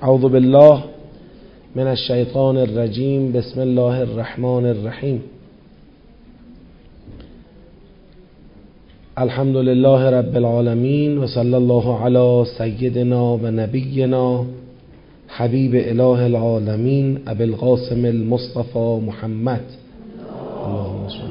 اعوذ بالله من الشیطان الرجیم. بسم الله الرحمن الرحیم. الحمد لله رب العالمین و صلی الله علی سیدنا و نبینا حبیب اله العالمین ابی القاسم المصطفى محمد. اللهم صل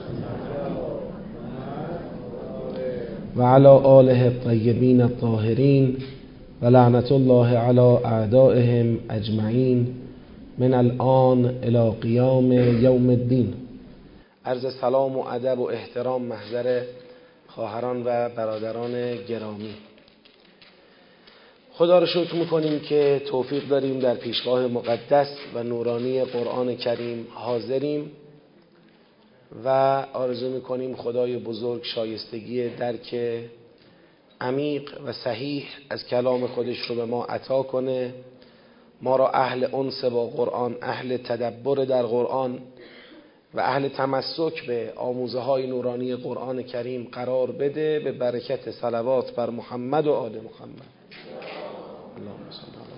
و علی آله الطیبین الطاهرین و لعنت الله علی اعدائهم اجمعین من الان الی قیام یوم الدین. عرض سلام و ادب و احترام محضر خواهران و برادران گرامی. خدا رو شکر میکنیم که توفیق داریم در پیشگاه مقدس و نورانی قرآن کریم حاضریم و آرزو میکنیم خدای بزرگ شایستگی درک عمیق و صحیح از کلام خودش رو به ما عطا کنه، ما را اهل انس با قرآن، اهل تدبر در قرآن و اهل تمسک به آموزه های نورانی قرآن کریم قرار بده، به برکت صلوات بر محمد و آل محمد. اللهم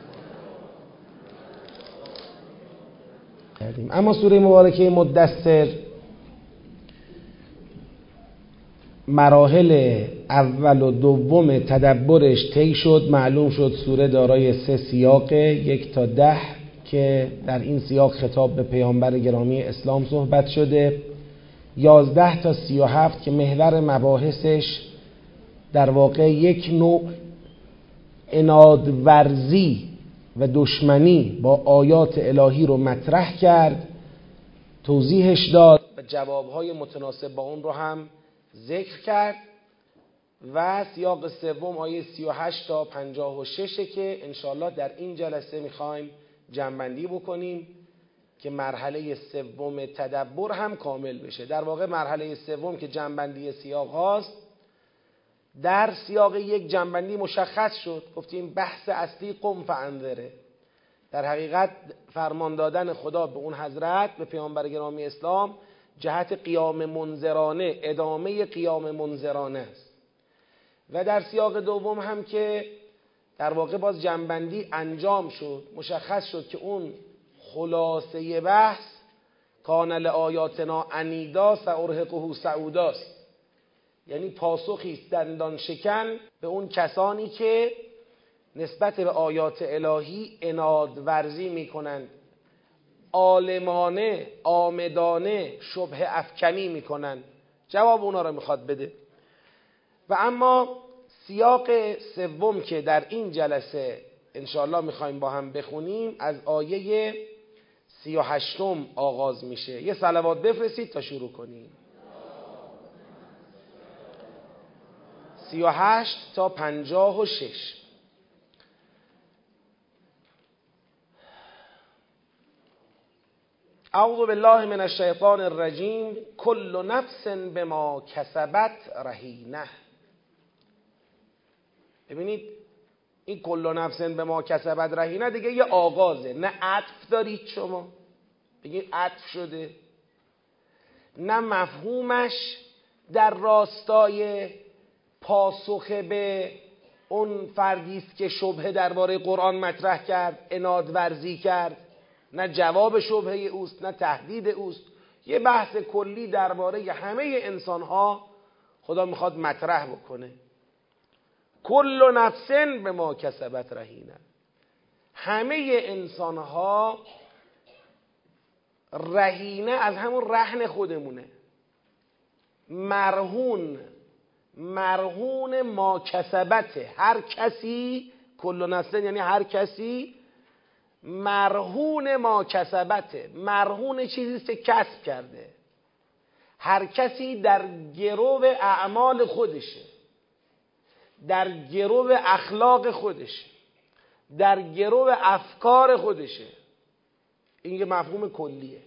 صل علی. اما سوره مبارکه مدثر مراحل اول و دوم تدبرش طی شد. معلوم شد سوره دارای 3 سیاق 1 تا 10 که در این سیاق خطاب به پیامبر گرامی اسلام صحبت شده، 11 تا 37 که محور مباحثش در واقع یک نوع عنادورزی و دشمنی با آیات الهی رو مطرح کرد، توضیحش داد و جوابهای متناسب با اون رو هم ذکر کرد. و سیاق سوم آیه 38 تا 56 که انشاءالله در این جلسه میخوایم جمع‌بندی بکنیم که مرحله سوم تدبر هم کامل بشه. در واقع مرحله سوم که جمع‌بندی سیاق هاست، در سیاق یک جمع‌بندی مشخص شد، گفتیم بحث اصلی قم فانذره، در حقیقت فرمان دادن خدا به اون حضرت، به پیامبر گرامی اسلام جهت قیام منذرانه، ادامه قیام منذرانه است. و در سیاق دوم هم که در واقع باز جمع‌بندی انجام شد، مشخص شد که اون خلاصه بحث کان لآیاتنا عنیدا سأرهقه صعودا است، یعنی پاسخی است دندان شکن به اون کسانی که نسبت به آیات الهی عناد ورزی میکنند، عالمانه عامدانه شبهه افکنی میکنند. جواب اونا رو میخواد بده. و اما سیاق سوم که در این جلسه انشاءالله میخوایم با هم بخونیم از آیه 38 آغاز میشه. یه صلوات بفرستید تا شروع کنیم. 38 تا 56. اعوذ بالله من الشیطان الرجیم. کل نفس بما کسبت رهینه. ببینید این کل نفس بما کسبت رهینه دیگه یه آغازه، نه عطف دارید شما بگید عطف شده، نه مفهومش در راستای پاسخ به اون فردی است که شبهه درباره قرآن مطرح کرد، عناد ورزی کرد، نه جواب شبهه اوست، نه تهدید اوست. یه بحث کلی درباره همه انسان‌ها خدا میخواد مطرح بکنه. کل نفس به ما کسبت رهینه. همه انسان‌ها رهینه از همون رهن خودمونه، مرهون ما کسبته. هر کسی، کل نفس یعنی هر کسی، مرهون ما کسبته، مرهون چیزیست که کسب کرده. هر کسی در گرو اعمال خودشه، در گرو اخلاق خودشه، در گرو افکار خودشه. این یه مفهوم کلیه.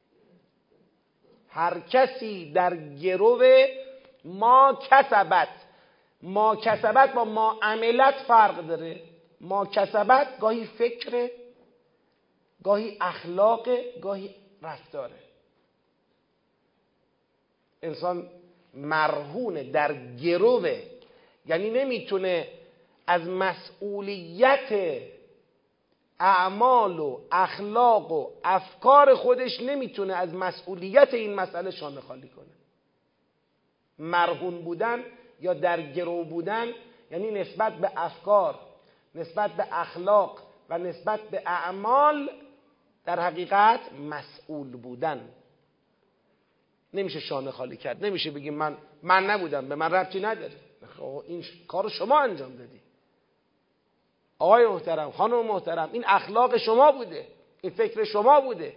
هر کسی در گرو ما کسبت. ما کسبت با ما عملت فرق داره. ما کسبت گاهی فکره، گاهی اخلاقه، گاهی رفتاره. انسان مرهونه، در گروه، یعنی نمیتونه از مسئولیت اعمال و اخلاق و افکار خودش نمیتونه از مسئولیت این مسئله شانه خالی کنه. مرهون بودن یا در گرو بودن یعنی نسبت به افکار، نسبت به اخلاق و نسبت به اعمال در حقیقت مسئول بودن. نمیشه شانه خالی کرد. نمیشه بگیم من نبودم، به من ربطی نداره، این کار شما انجام دادی. آقای محترم، خانم محترم، این اخلاق شما بوده، این فکر شما بوده.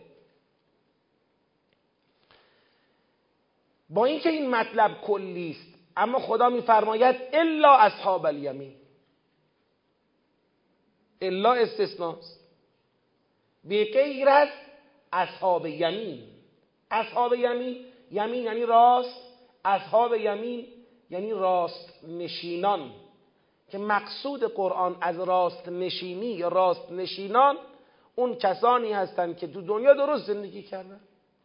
با اینکه این مطلب کلی است، اما خدا میفرماید الا اصحاب الیمین. الا استثناست، به غیر از اصحاب یمین. اصحاب یمین، یمین یعنی راست، اصحاب یمین یعنی راست نشینان، که مقصود قرآن از راست نشینی یا راست نشینان اون کسانی هستند که تو دنیا درست زندگی کردن،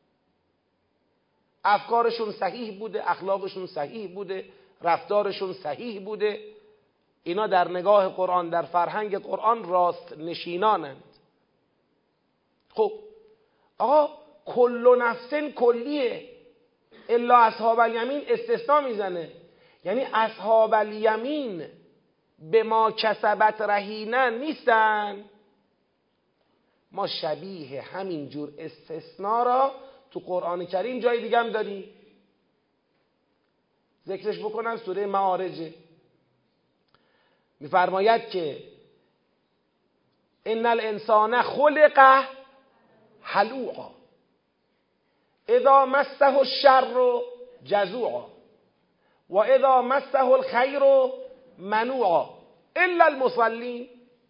افکارشون صحیح بوده، اخلاقشون صحیح بوده، رفتارشون صحیح بوده. اینا در نگاه قرآن، در فرهنگ قرآن راست نشینانند. خب آقا کل نفس کلیه، الا اصحاب الیمین استثناء میزنه، یعنی اصحاب الیمین به ما کسبت رهینه نیستن. ما شبیه همین جور استثناء را تو قرآن کریم جای دیگه هم داریم. ذکرش بکنم، سوره معارج میفرماید که ان الانسان خلق هلوعا اذا مسه الشر جزوعا و اذا مسه الخیر منوعا الا المصلین.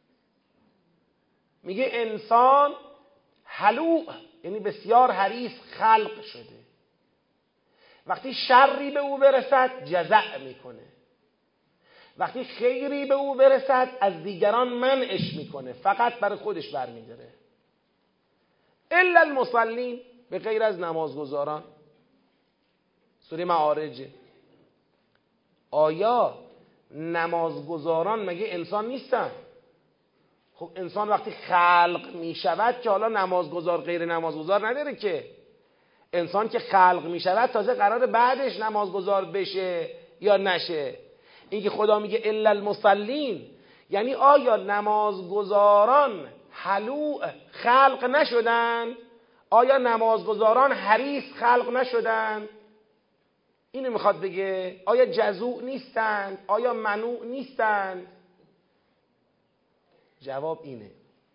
میگه انسان هلوع یعنی بسیار حریص خلق شده، وقتی شری به او برسد جزع میکنه، وقتی خیری به او برسد از دیگران منعش میکنه، فقط برای خودش برمیداره. الا المصلین، به غیر از نمازگزاران. سوره معارج. آیا نمازگزاران مگه انسان نیستن؟ خب انسان وقتی خلق میشود که حالا نمازگزار غیر نمازگزار نداره که. انسان که خلق میشود تازه قراره بعدش نمازگزار بشه یا نشه. اینکه خدا میگه الا المصلین یعنی آیا نمازگزاران هلوع خلق نشدن؟ آیا نمازگزاران حریص خلق نشدن؟ اینو میخواد بگه. آیا جزوع نیستند؟ آیا منوع نیستند؟ جواب اینه.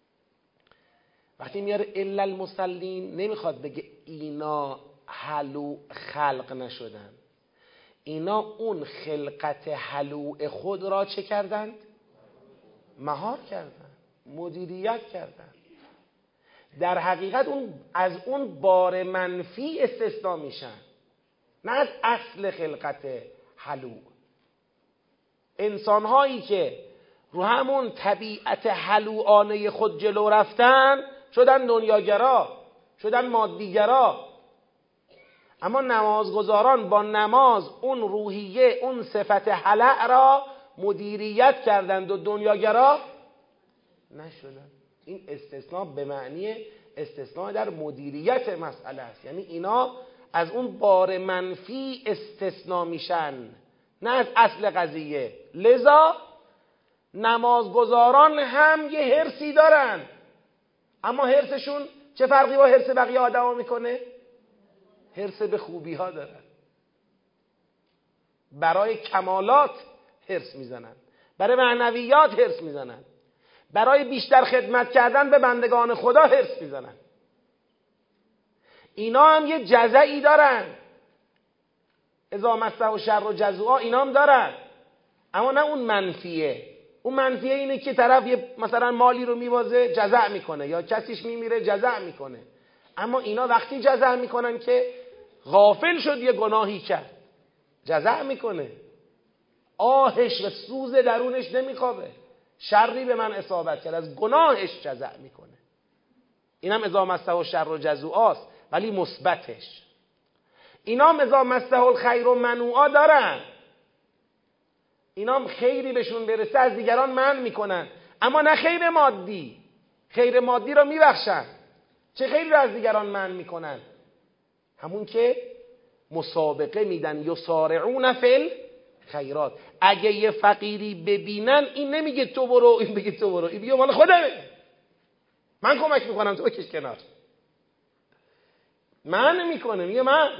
وقتی میاره الا المصلین نمیخواد بگه اینا هلوع خلق نشدن، اینا اون خلقت هلوع خود را چه کردند؟ مهار کردند، مدیریت کردند. در حقیقت از اون بار منفی استثناء میشن، نه از اصل خلقت هلوع. انسانهایی که رو همون طبیعت هلوعانه خود جلو رفتن شدن دنیاگرا، شدن مادیگرا. اما نمازگزاران با نماز اون روحیه، اون صفت هلع را مدیریت کردند و دنیاگرا نشدن. این استثناء به معنی استثناء در مدیریت مسئله است، یعنی اینا از اون بار منفی استثناء میشن، نه از اصل قضیه. لذا نمازگزاران هم یه حرصی دارن، اما حرصشون چه فرقی با حرص بقیه آدما میکنه؟ حرص به خوبی ها دارن، برای کمالات حرص میزنن، برای معنویات حرص میزنن، برای بیشتر خدمت کردن به بندگان خدا حرص میزنن. اینا هم یه جزعی دارن، اذا مسه الشر جزوعا، اینا هم دارن، اما نه اون منفیه. اون منفیه اینه که طرف یه مثلا مالی رو میوازه جزع میکنه، یا کسیش میمیره جزع میکنه. اما اینا وقتی جزع میکنن که غافل شد یه گناهی کرد، جزع میکنه، آهش و سوز درونش نمیخوابه، شری به من اصابت کرد، از گناهش جزع میکنه. اینم اذا مسه الشر جزوعاست، ولی مثبتش. اینام اذا مسه الخیر منوعا دارن، اینام خیری بهشون برسه از دیگران منع میکنن، اما نه خیر مادی، خیر مادی را میبخشن. چه خیری را از دیگران منع میکنن؟ همون که مسابقه میدن، یسارعون فی الخیرات. اگه یه فقیری ببینن، این نمیگه تو برو، این بگه تو برو، این بگه مال خودمه، من کمک میکنم تو بکش کنار. من میکنه، میگه من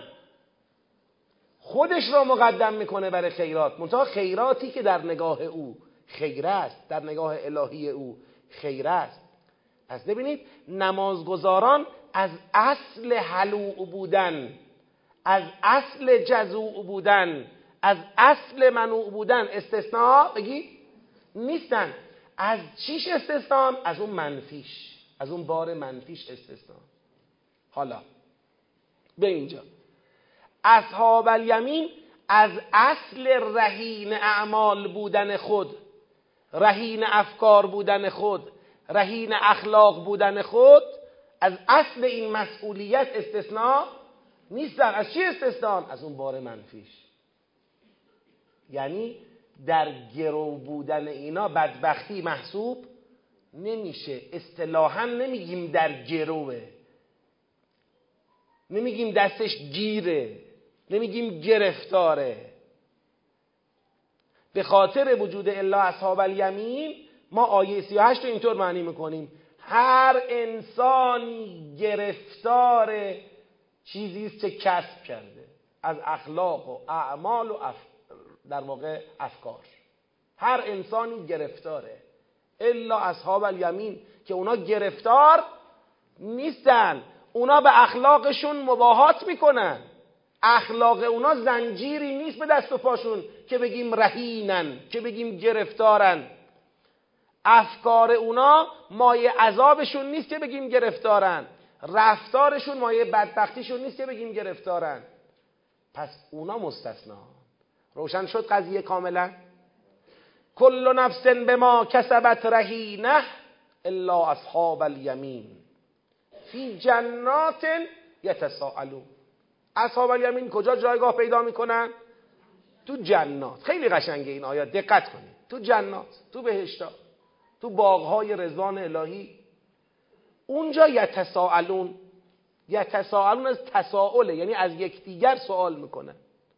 خودش را مقدم میکنه برای خیرات. منتها خیراتی که در نگاه او خیر است، در نگاه الهی او خیر است. پس ببینید نمازگزاران از اصل حلوع بودن، از اصل جزوع بودن، از اصل منوع بودن استثناء بگید نیستن. از چیش استثناء؟ از اون منفیش، از اون بار منفیش استثناء. حالا به اینجا اصحاب الیمین از اصل رهین اعمال بودن خود، رهین افکار بودن خود، رهین اخلاق بودن خود، از اصل این مسئولیت استثناء نیستن. از چی استثناء؟ از اون بار منفیش. یعنی در گرو بودن اینا بدبختی محسوب نمیشه. اصطلاحا نمیگیم در گروه، نمیگیم دستش گیره، نمیگیم گرفتاره. به خاطر وجود الا اصحاب الیمین ما آیه 38 رو اینطور معنی میکنیم: هر انسانی گرفتار چیزی است که کسب کرده از اخلاق و اعمال و در واقع افکار. هر انسانی گرفتاره، الا اصحاب الیمین که اونا گرفتار نیستن، اونا به اخلاقشون مباهات میکنن. اخلاق اونا زنجیری نیست به دست و پاشون که بگیم رهینن، که بگیم گرفتارن. افکار اونا مایه عذابشون نیست که بگیم گرفتارن. رفتارشون مایه بدبختیشون نیست که بگیم گرفتارن. پس اونا مستثنا. روشن شد قضیه کاملا؟ کل نفس بما کسبت رهینه الا اصحاب الیمین فی جنات یتساءلون. اصحاب الیمین کجا جایگاه پیدا میکنن؟ تو جنات. خیلی قشنگه این آیات، دقت کنید. تو جنات، تو بهشتا، تو باغهای رضوان الهی. اونجا یتساءلون، یتساءلون از تساؤله، یعنی از یکدیگر سوال میکنن.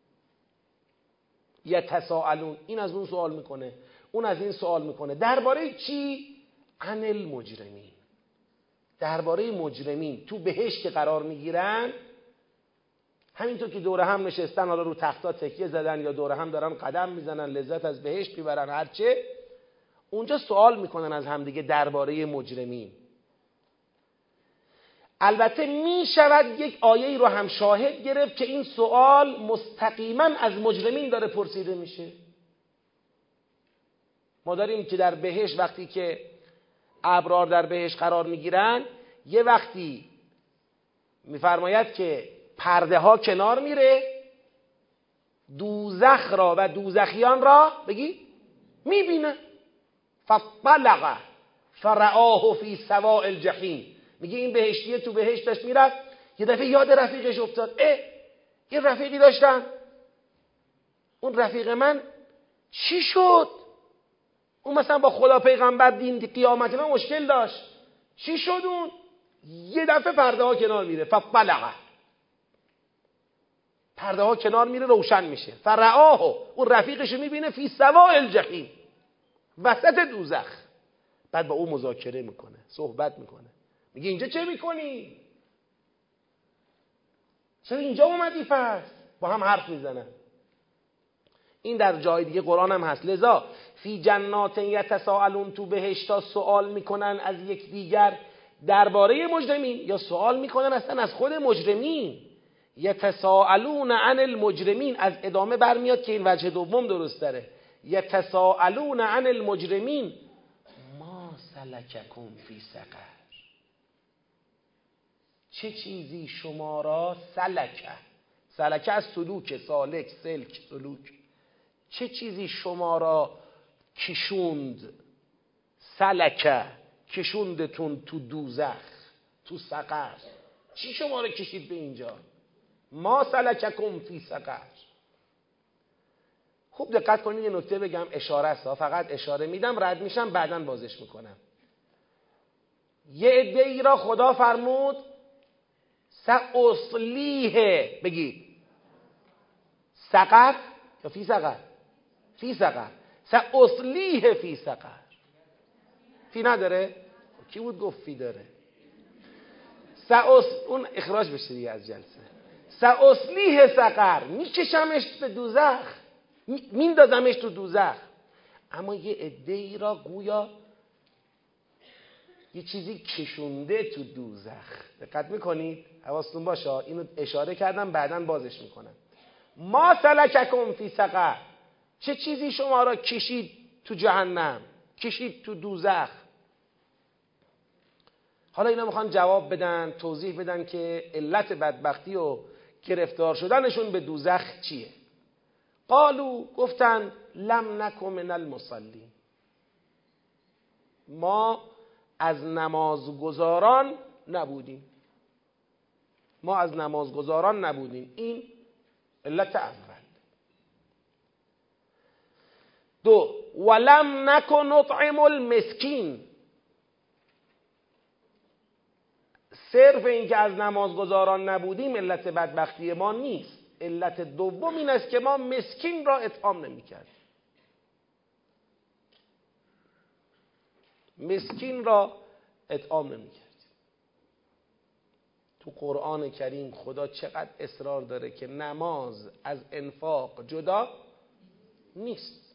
یتساءلون، این از اون سوال میکنه، اون از این سوال میکنه. درباره چی؟ عن المجرمین. درباره مجرمین. تو بهشت که قرار میگیرن، همینطور که دور هم نشستن، حالا رو تختا تکیه زدن یا دور هم دارن قدم میزنن، لذت از بهشت میبرن، هرچه، اونجا سوال میکنن از همدیگه درباره مجرمین. البته میشود یک آیه رو هم شاهد گرفت که این سوال مستقیما از مجرمین داره پرسیده میشه. ما داریم که در بهشت وقتی که ابرار در بهشت قرار میگیرن، یه وقتی میفرماید که پرده ها کنار میره، دوزخ را و دوزخیان را بگی میبینه. فطلق فرآه فی سواء الجحیم. میگه این بهشتیه تو بهشت داشت میرفت، یه دفعه یاد رفیقش افتاد. یه رفیقی داشتم، اون رفیق من چی شد؟ اون مثلا با خدا پیغمبر دین قیامت من مشکل داشت، چی شد اون؟ یه دفعه پرده ها کنار میره. فطلق، پرده ها کنار میره، روشن میشه. فرآه، اون رفیقش میبینه فی سواء الجحیم، وسط دوزخ. بعد با اون مذاکره میکنه، صحبت میکنه، میگه اینجا چه میکنی؟ چرا اینجا اومدی پس؟ با هم حرف میزنن. این در جای دیگه قرآن هم هست. لذا فی جنات یتساءلون، تو بهشتا سوال میکنن از یک دیگر درباره مجرمین، یا سوال میکنن اصلا از خود مجرمین. یتساءلون عن المجرمین، از ادامه برمیاد که این وجه دوم درست داره. یتساءلون عن المجرمین ما سلککم فی سقر. چه چیزی شما را سلکه از سلوک، سالک، سلک، سلوک. چه چیزی شما را کشوند؟ سلکه، کشوندتون تو دوزخ، تو سقر. چی شما را کشید به اینجا؟ ما سلککم فی سقر. خوب دقت کنید، یه نکته بگم، اشاره است، فقط اشاره میدم، رد میشم، بعداً بازش میکنم. یه عده‌ای را خدا فرمود سأصلیه، بگید سقر یا فی سقر؟ فی سقر. سأصلیه فی سقر. فی نداره؟ کی بود گفت فی داره؟ اون اخراج بشه دیگه از جلسه. سأصلیه سقر، میکشمش به دوزخ، میندازمش تو دوزخ. اما یه عده‌ای را گویا یه چیزی کشونده تو دوزخ. دقت میکنید؟ حواستون باشه، اینو اشاره کردم بعداً بازش میکنم. ما سلککم فی سقر، چه چیزی شما را کشید تو جهنم، کشید تو دوزخ؟ حالا اینا میخوان جواب بدن، توضیح بدن که علت بدبختی و گرفتار شدنشون به دوزخ چیه. قالو، گفتن لم نکن من المصلین، ما از نمازگزاران نبودیم. ما از نمازگزاران نبودیم. این علت اول. دو، ولم نکن نطعم المسکین، صرف این که از نمازگزاران نبودیم علت بدبختی ما نیست. علت دوم این است که ما مسکین را اطعام نمی‌کردیم. مسکین را اطعام نمی‌کردیم. تو قرآن کریم خدا چقدر اصرار داره که نماز از انفاق جدا نیست،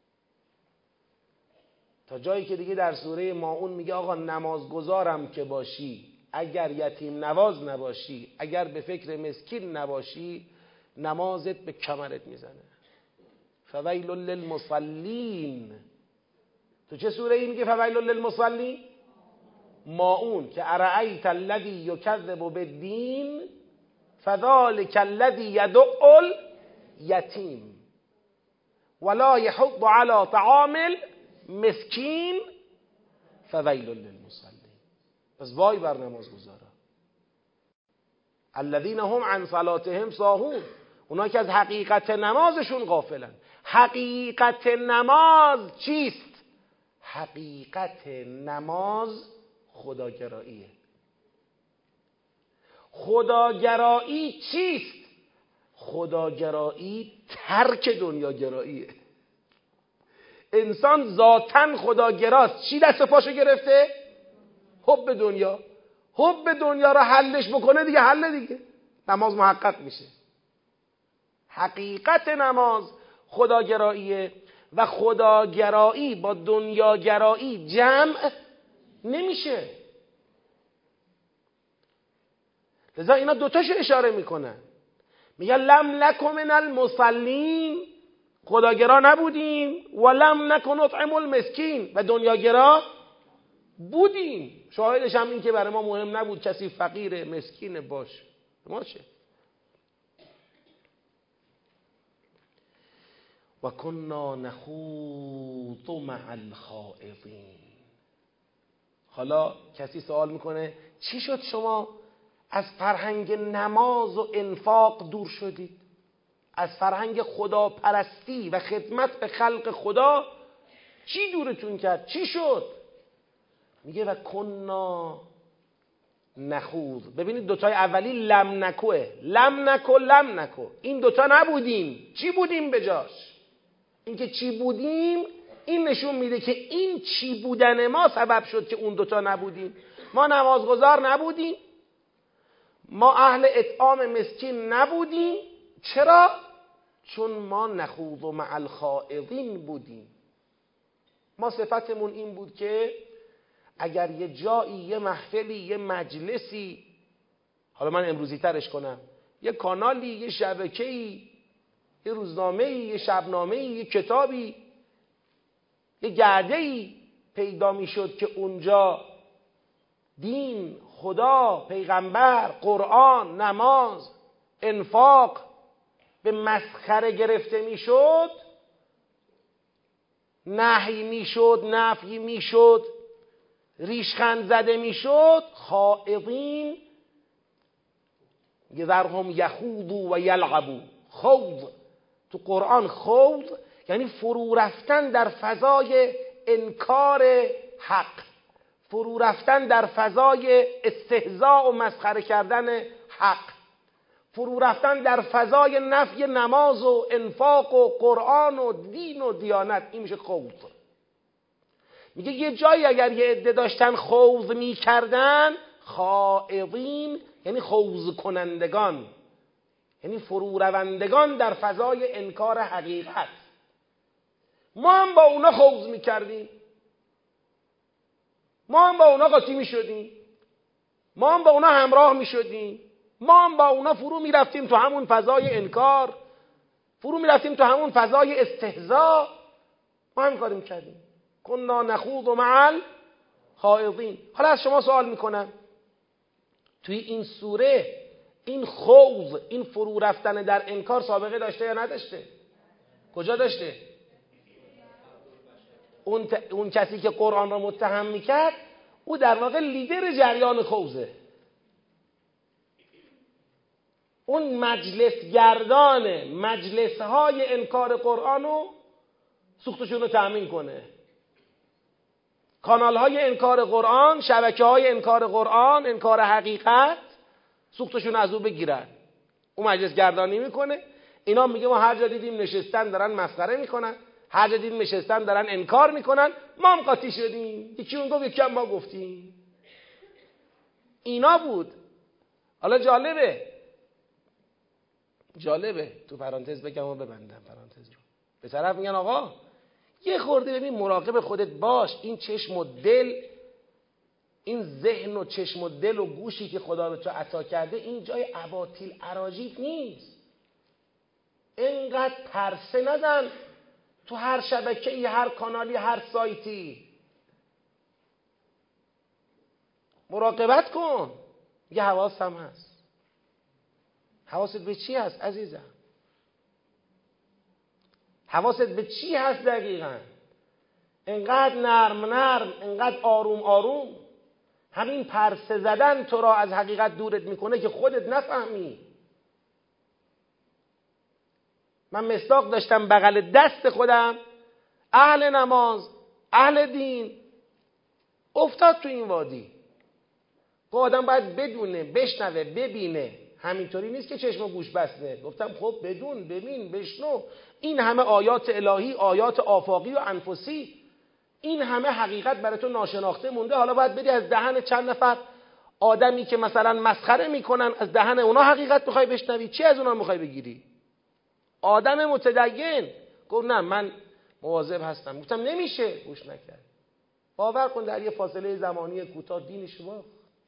تا جایی که دیگه در سوره ماعون میگه آقا نمازگزارم که باشی، اگر یتیم نواز نباشی، اگر به فکر مسکین نباشی، نمازت به کمرت میزنه. فویل للمصلین. تو چه سوره ای میگه فویل للمصلین؟ ماعون که ارأیت الذی یکذب بالدین فذلک الذی یدع الیتیم ولا یحض علی طعام المسکین فویل للمصلین. پس وای بر نمازگزارا. الذین هم عن صلاتهم ساهون، اونا که از حقیقت نمازشون غافلن. حقیقت نماز چیست؟ حقیقت نماز خداگراییه. خداگرایی چیست؟ خداگرایی ترک دنیاگراییه. انسان ذاتاً خداگراست. چی دست پاشو گرفته؟ حب دنیا. حب دنیا را حلش بکنه دیگه حل دیگه، نماز محقق میشه. حقیقت نماز خداگراییه و خداگرایی با دنیاگرایی جمع نمیشه. لذا اینا دوتاشو اشاره میکنن، میگن لم نکن من المصلین، خداگرا نبودیم، و لم نکن نطعم المسکین، و دنیاگرا بودیم. شاهدش هم این که برای ما مهم نبود کسی فقیر مسکین باشه. ماشه. و کنا نخوض مع الخائضین. حالا کسی سوال میکنه چی شد شما از فرهنگ نماز و انفاق دور شدید؟ از فرهنگ خداپرستی و خدمت به خلق خدا چی دورتون کرد؟ چی شد؟ میگه و کنا نخوض. ببینید دوتای اولی لم نکوه، لم نکو لم نکو، این دوتا نبودیم. چی بودیم بجاش؟ این که چی بودیم این نشون میده که این چی بودن ما سبب شد که اون دوتا نبودیم. ما نمازگزار نبودیم، ما اهل اطعام مسکین نبودیم. چرا؟ چون ما نخوض مع الخائضین بودیم. ما صفتمون این بود که اگر یه جایی، یه محفلی، یه مجلسی، حالا من امروزی ترش کنم، یه کانالی، یه شبکه‌ای، یه روزنامه‌ای، یه شبنامه‌ای، یه کتابی، یه گرده‌ای پیدا می‌شد که اونجا دین، خدا، پیغمبر، قرآن، نماز، انفاق به مسخره گرفته می‌شد، نهی می‌شد، نفی می‌شد، ریشخند زده می‌شد، خائضین یذرهم یخوضوا و یلعبوا. خوض تو قرآن، خوض یعنی فرو رفتن در فضای انکار حق، فرو رفتن در فضای استهزاء و مسخره کردن حق، فرو رفتن در فضای نفی نماز و انفاق و قرآن و دین و دیانت، این میشه خوض. میگه یه جایی اگر یه عده داشتن خوض میکردن، خائضین یعنی خوض کنندگان، یعنی فرو روندگان در فضای انکار حقیقت، ما هم با اونا خوض میکردیم، ما هم با اونا قاطی میشدیم، ما هم با اونا همراه میشدیم، ما هم با اونا فرو میرفتیم تو همون فضای انکار، فرو میرفتیم تو همون فضای استهزاء، ما هم کاری میکردیم. کنا نخوض مع الخائضین. حالا از شما سوال میکنم، توی این سوره این خوض، این فرو رفتن در انکار سابقه داشته یا نداشته؟ کجا داشته؟ اون کسی که قرآن را متهم میکرد، او در واقع لیدر جریان خوضه. اون مجلس گردان مجلسهای انکار قرآن رو سوختشون رو تأمین کنه، کانالهای انکار قرآن، شبکه‌های انکار قرآن، انکار حقیقت، سوختشون از او بگیرن. اون مجلس گردانی میکنه. اینا میگه ما هر جا دیدیم نشستن دارن مسخره میکنن، هر جا دیدیم نشستن دارن انکار میکنن، ما هم قاطی شدیم، یکی اون گفت یکی هم ما گفتیم. اینا بود. حالا جالبه تو پرانتز بگم و ببندم پرانتز رو. به طرف میگن آقا یه خورده ببین مراقب خودت باش، این چشم و دل، این ذهن و چشم و دل و گوشی که خدا به تو عطا کرده، این جای اباطیل اراجیف نیست. اینقدر پرسه نزن تو هر شبکه‌ای، هر کانالی، هر سایتی. مراقبت کن. یه حواس هم هست. حواست به چی هست عزیزم؟ حواست به چی هست دقیقاً؟ انقدر نرم انقدر آروم آروم، همین پرسه زدن تو را از حقیقت دورت میکنه که خودت نفهمی. من مصداق داشتم بغل دست خودم، اهل نماز، اهل دین، افتاد تو این وادی. که آدم باید بدونه، بشنوه، ببینه. همینطوری نیست که چشم و گوش بسته. گفتم خب بدون، ببین، بشنو. این همه آیات الهی، آیات آفاقی و انفسی، این همه حقیقت برای تو ناشناخته مونده. حالا باید بری از دهن چند نفر آدمی که مثلا مسخره میکنن، از دهن اونا حقیقت میخوای بشنوی؟ چی از اونا میخوای بگیری؟ آدم متدین گفت نه من مواظب هستم. گفتم نمیشه، گوش نکرد. باور کن در یه فاصله زمانی کوتاه دینش باخت.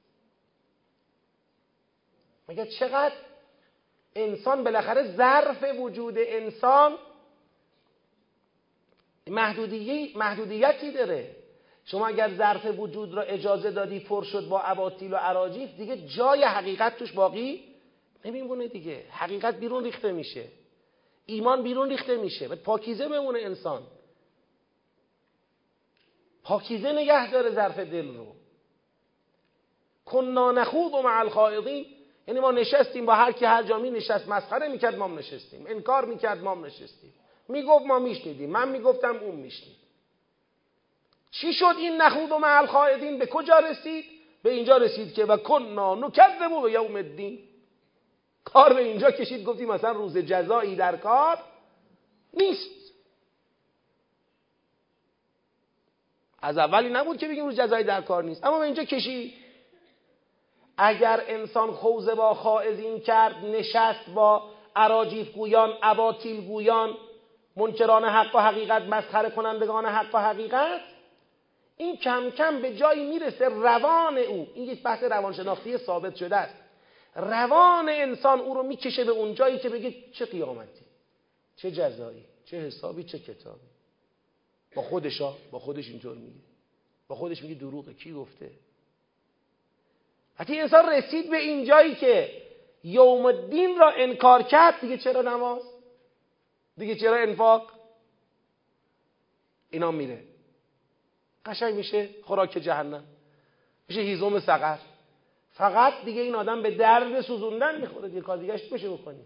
مگه چقدر انسان بالاخره ظرف وجود انسان محدودیتی داره. شما اگر ظرف وجود را اجازه دادی پر شد با اباطیل و اراجیف، دیگه جای حقیقت توش باقی نمیمونه دیگه. حقیقت بیرون ریخته میشه، ایمان بیرون ریخته میشه. باید پاکیزه بمونه انسان، پاکیزه نگه داره ظرف دل رو. کنا نخوض مع الخائضین، یعنی ما نشستیم با هر کی هر جا می نشست مسخره میکرد، ما هم نشستیم، انکار میکرد، ما هم نشستیم، میگفت ما میشنیدیم، من میگفتم اون میشنید. چی شد این نخوض مع الخائضین؟ به کجا رسید؟ به اینجا رسید که و کنا نکذب بیوم الدین. کار به اینجا کشید گفتیم مثلا روز جزایی در کار نیست. از اولی نبود که بگیم روز جزایی در کار نیست، اما به اینجا کشید. اگر انسان خوض با خائضین کرد، نشست با اراجیف گویان، اباطیل گویان، منکران حق و حقیقت، مسخره کنندگان حق و حقیقت، این کم کم به جایی میرسه روان او، این یک بحث روانشناختی ثابت شده است، روان انسان او رو میکشه به اون جایی که بگه چه قیامتی، چه جزایی، چه حسابی، چه کتابی. با خودش اینطور میگه، با خودش میگه دروغه. کی گفته؟ وقتی انسان رسید به این جایی که یوم الدین را انکار کرد، دیگه چرا نماز؟ دیگه چرا انفاق؟ اینا میره قشنگ میشه خوراک جهنم، میشه هیزم سقر. فقط دیگه این آدم به درد سوزوندن میخوره، دیگه کار دیگه‌اش میشه بکنی.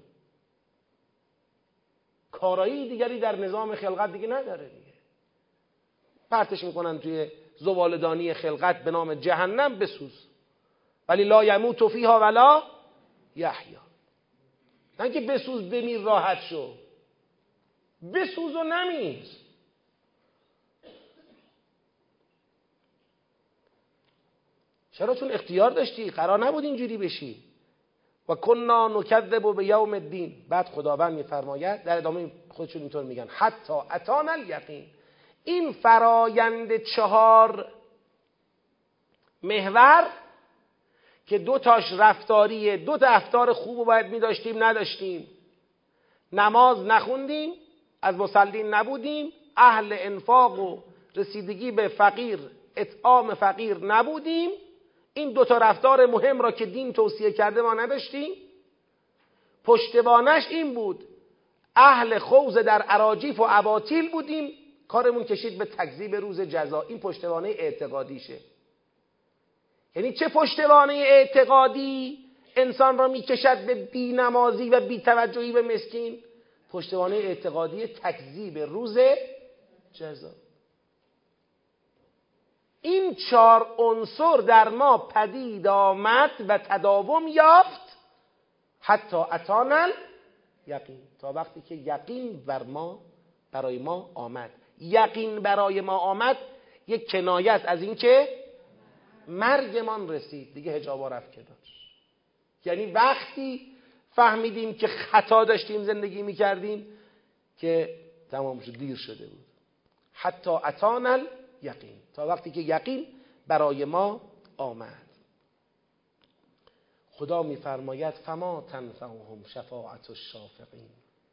کارایی دیگری در نظام خلقت دیگه نداره دیگه. پرتش میکنن توی زبالدانی خلقت به نام جهنم بسوز، ولی لا یموت فیها ولا یحیا. نه که بسوز بمیر راحت شو، بسوز و نمیر. چرا؟ چون اختیار داشتی، قرار نبود اینجوری بشی. و کنا نکذب بیوم الدین. بعد خداوند میفرماید در ادامه خودشون اینطور میگن حتی اتانا الیقین. این فرایند 4 محور که 2 تاش رفتاریه، 2 تا رفتار خوب رو باید میداشتیم نداشتیم، نماز نخوندیم، از مسلین نبودیم، اهل انفاق و رسیدگی به فقیر، اطعام فقیر نبودیم، این 2 تا رفتار مهم را که دین توصیه کرده ما نداشتیم. پشتوانش این بود اهل خوض در اراجیف و اباطیل بودیم، کارمون کشید به تکذیب روز جزا. این پشتوانه اعتقادیشه. یعنی چه پشتوانه اعتقادی انسان را میکشد به بی‌نمازی و بی‌توجهی به مسکین؟ پشتوانه اعتقادی تکذیب روز جزا. این 4 عنصر در ما پدید آمد و تداوم یافت حتی اتانا یقین، تا وقتی که یقین برای ما آمد. یقین برای ما آمد یک کنایه است از این که مرگمان رسید، دیگه حجابا رفت کنار. یعنی وقتی فهمیدیم که خطا داشتیم زندگی میکردیم که تمام شد، دیر شده بود. حتی اتانا یقین، تا وقتی که یقین برای ما آمد. خدا میفرماید فما تنفعهم شفاعت الشافعین.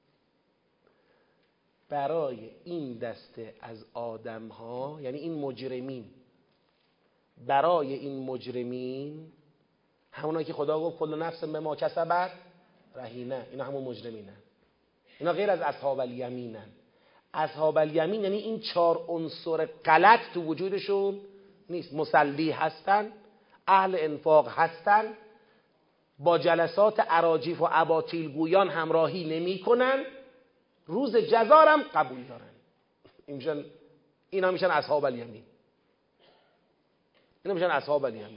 برای این دسته از آدم ها، یعنی این مجرمین، برای این مجرمین، همونایی که خدا گفت کل نفس بما کسبت رهینه، اینا همون مجرمینن، اینا غیر از اصحاب الیمینن. اصحاب الیمین یعنی این 4 عنصر غلط تو وجودشون نیست. مصلی هستن، اهل انفاق هستن، با جلسات اراجیف و اباطیل گویان همراهی نمی کنن، روز جزارم قبول دارن. اینا میشن اصحاب الیمین. اینا میشن اصحاب الیمین.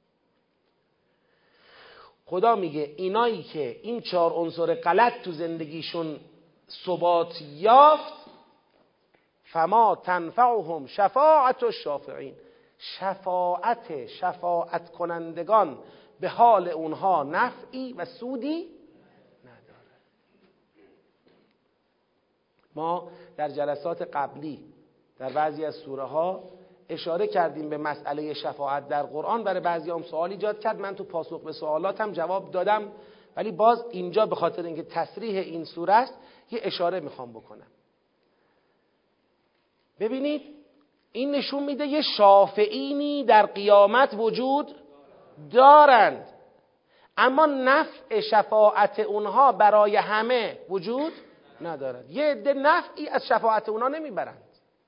خدا میگه اینایی که این 4 عنصر غلط تو زندگیشون ثبات یافت، فما تنفعهم شفاعت الشافعین. شفاعت کنندگان به حال اونها نفعی و سودی نداره. ما در جلسات قبلی در بعضی از سوره ها اشاره کردیم به مسئله شفاعت در قرآن. برای بعضی هم سوال ایجاد کرد، من تو پاسخ به سوالاتم جواب دادم، ولی باز اینجا به خاطر اینکه تصریح این سوره است یه اشاره میخوام بکنم. ببینید این نشون میده یه شافعینی در قیامت وجود دارند، اما نفع شفاعت اونها برای همه وجود ندارد. یه عده نفعی از شفاعت اونها نمیبرند.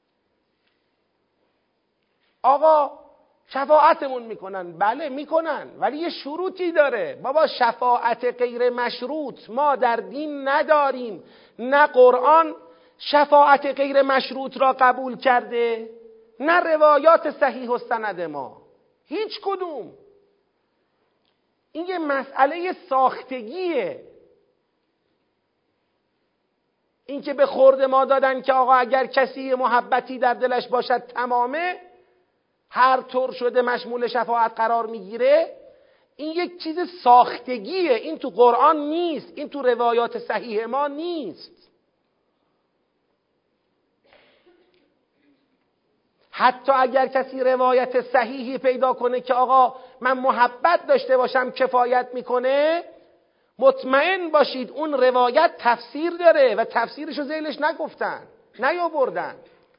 آقا شفاعتمون میکنن، بله میکنن، ولی یه شروطی داره. بابا شفاعت غیر مشروط ما در دین نداریم. نه قرآن شفاعت غیر مشروط را قبول کرده، نه روایات صحیح و سند ما، هیچ کدوم. این یه مسئله ساختگیه. این که به خورد ما دادن که آقا اگر کسی محبتی در دلش باشد تمامه، هر طور شده مشمول شفاعت قرار میگیره، این یک چیز ساختگیه. این تو قرآن نیست، این تو روایات صحیح ما نیست. حتی اگر کسی روایت صحیحی پیدا کنه که آقا من محبت داشته باشم کفایت میکنه، مطمئن باشید اون روایت تفسیر داره و تفسیرشو ذیلش نگفتن، نیاوردن.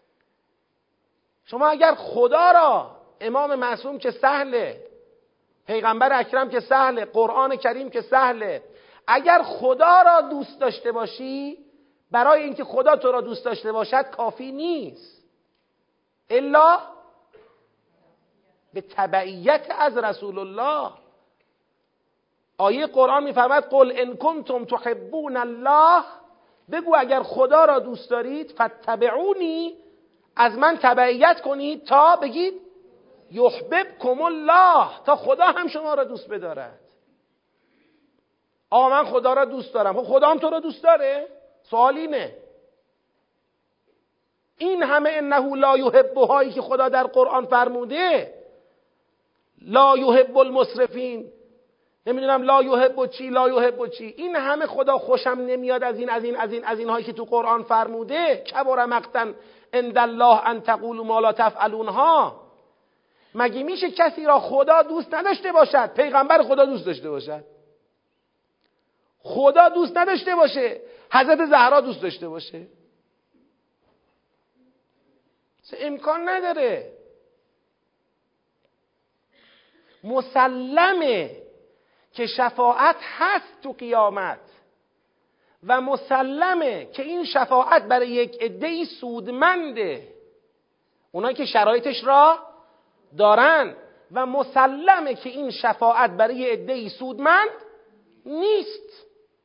شما اگر خدا را، امام معصوم که سهله، پیغمبر اکرم که سهله، قرآن کریم که سهله، اگر خدا را دوست داشته باشی، برای اینکه خدا تو را دوست داشته باشد کافی نیست، الا به تبعیت از رسول الله. آیه قرآن میفرماید قل ان کنتم تحبون الله، بگو اگر خدا را دوست دارید، فاتبعونی، از من تبعیت کنید تا بگید یحببکم الله، تا خدا هم شما را دوست بدارد. آقا من خدا را دوست دارم، خب خدا هم تو را دوست داره؟ سوال اینه. این همه انه لا یحب هایی که خدا در قرآن فرموده، لا یحب المسرفین، نمیدونم لا یحب چی لا یحب چی، این همه خدا خوشم نمیاد از این هایی که تو قرآن فرموده، کبر مقتا عند الله ان تقولوا ما لا تفعلون ها. مگه میشه کسی را خدا دوست نداشته باشد، پیغمبر خدا دوست داشته باشد، خدا دوست نداشته باشه، حضرت زهرا دوست داشته باشه؟ امکان نداره. مسلمه که شفاعت هست تو قیامت و مسلمه که این شفاعت برای یک عده‌ای سودمنده، اونایی که شرایطش را دارن، و مسلمه که این شفاعت برای عده‌ای سودمند نیست.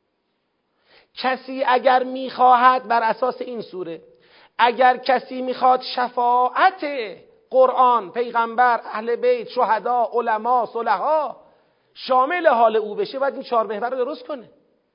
کسی اگر میخواهد، بر اساس این سوره، اگر کسی میخواد شفاعت قرآن، پیغمبر، اهل بیت، شهدا، علما، صلحا شامل حال او بشه، باید این 4 محور رو درست کنه.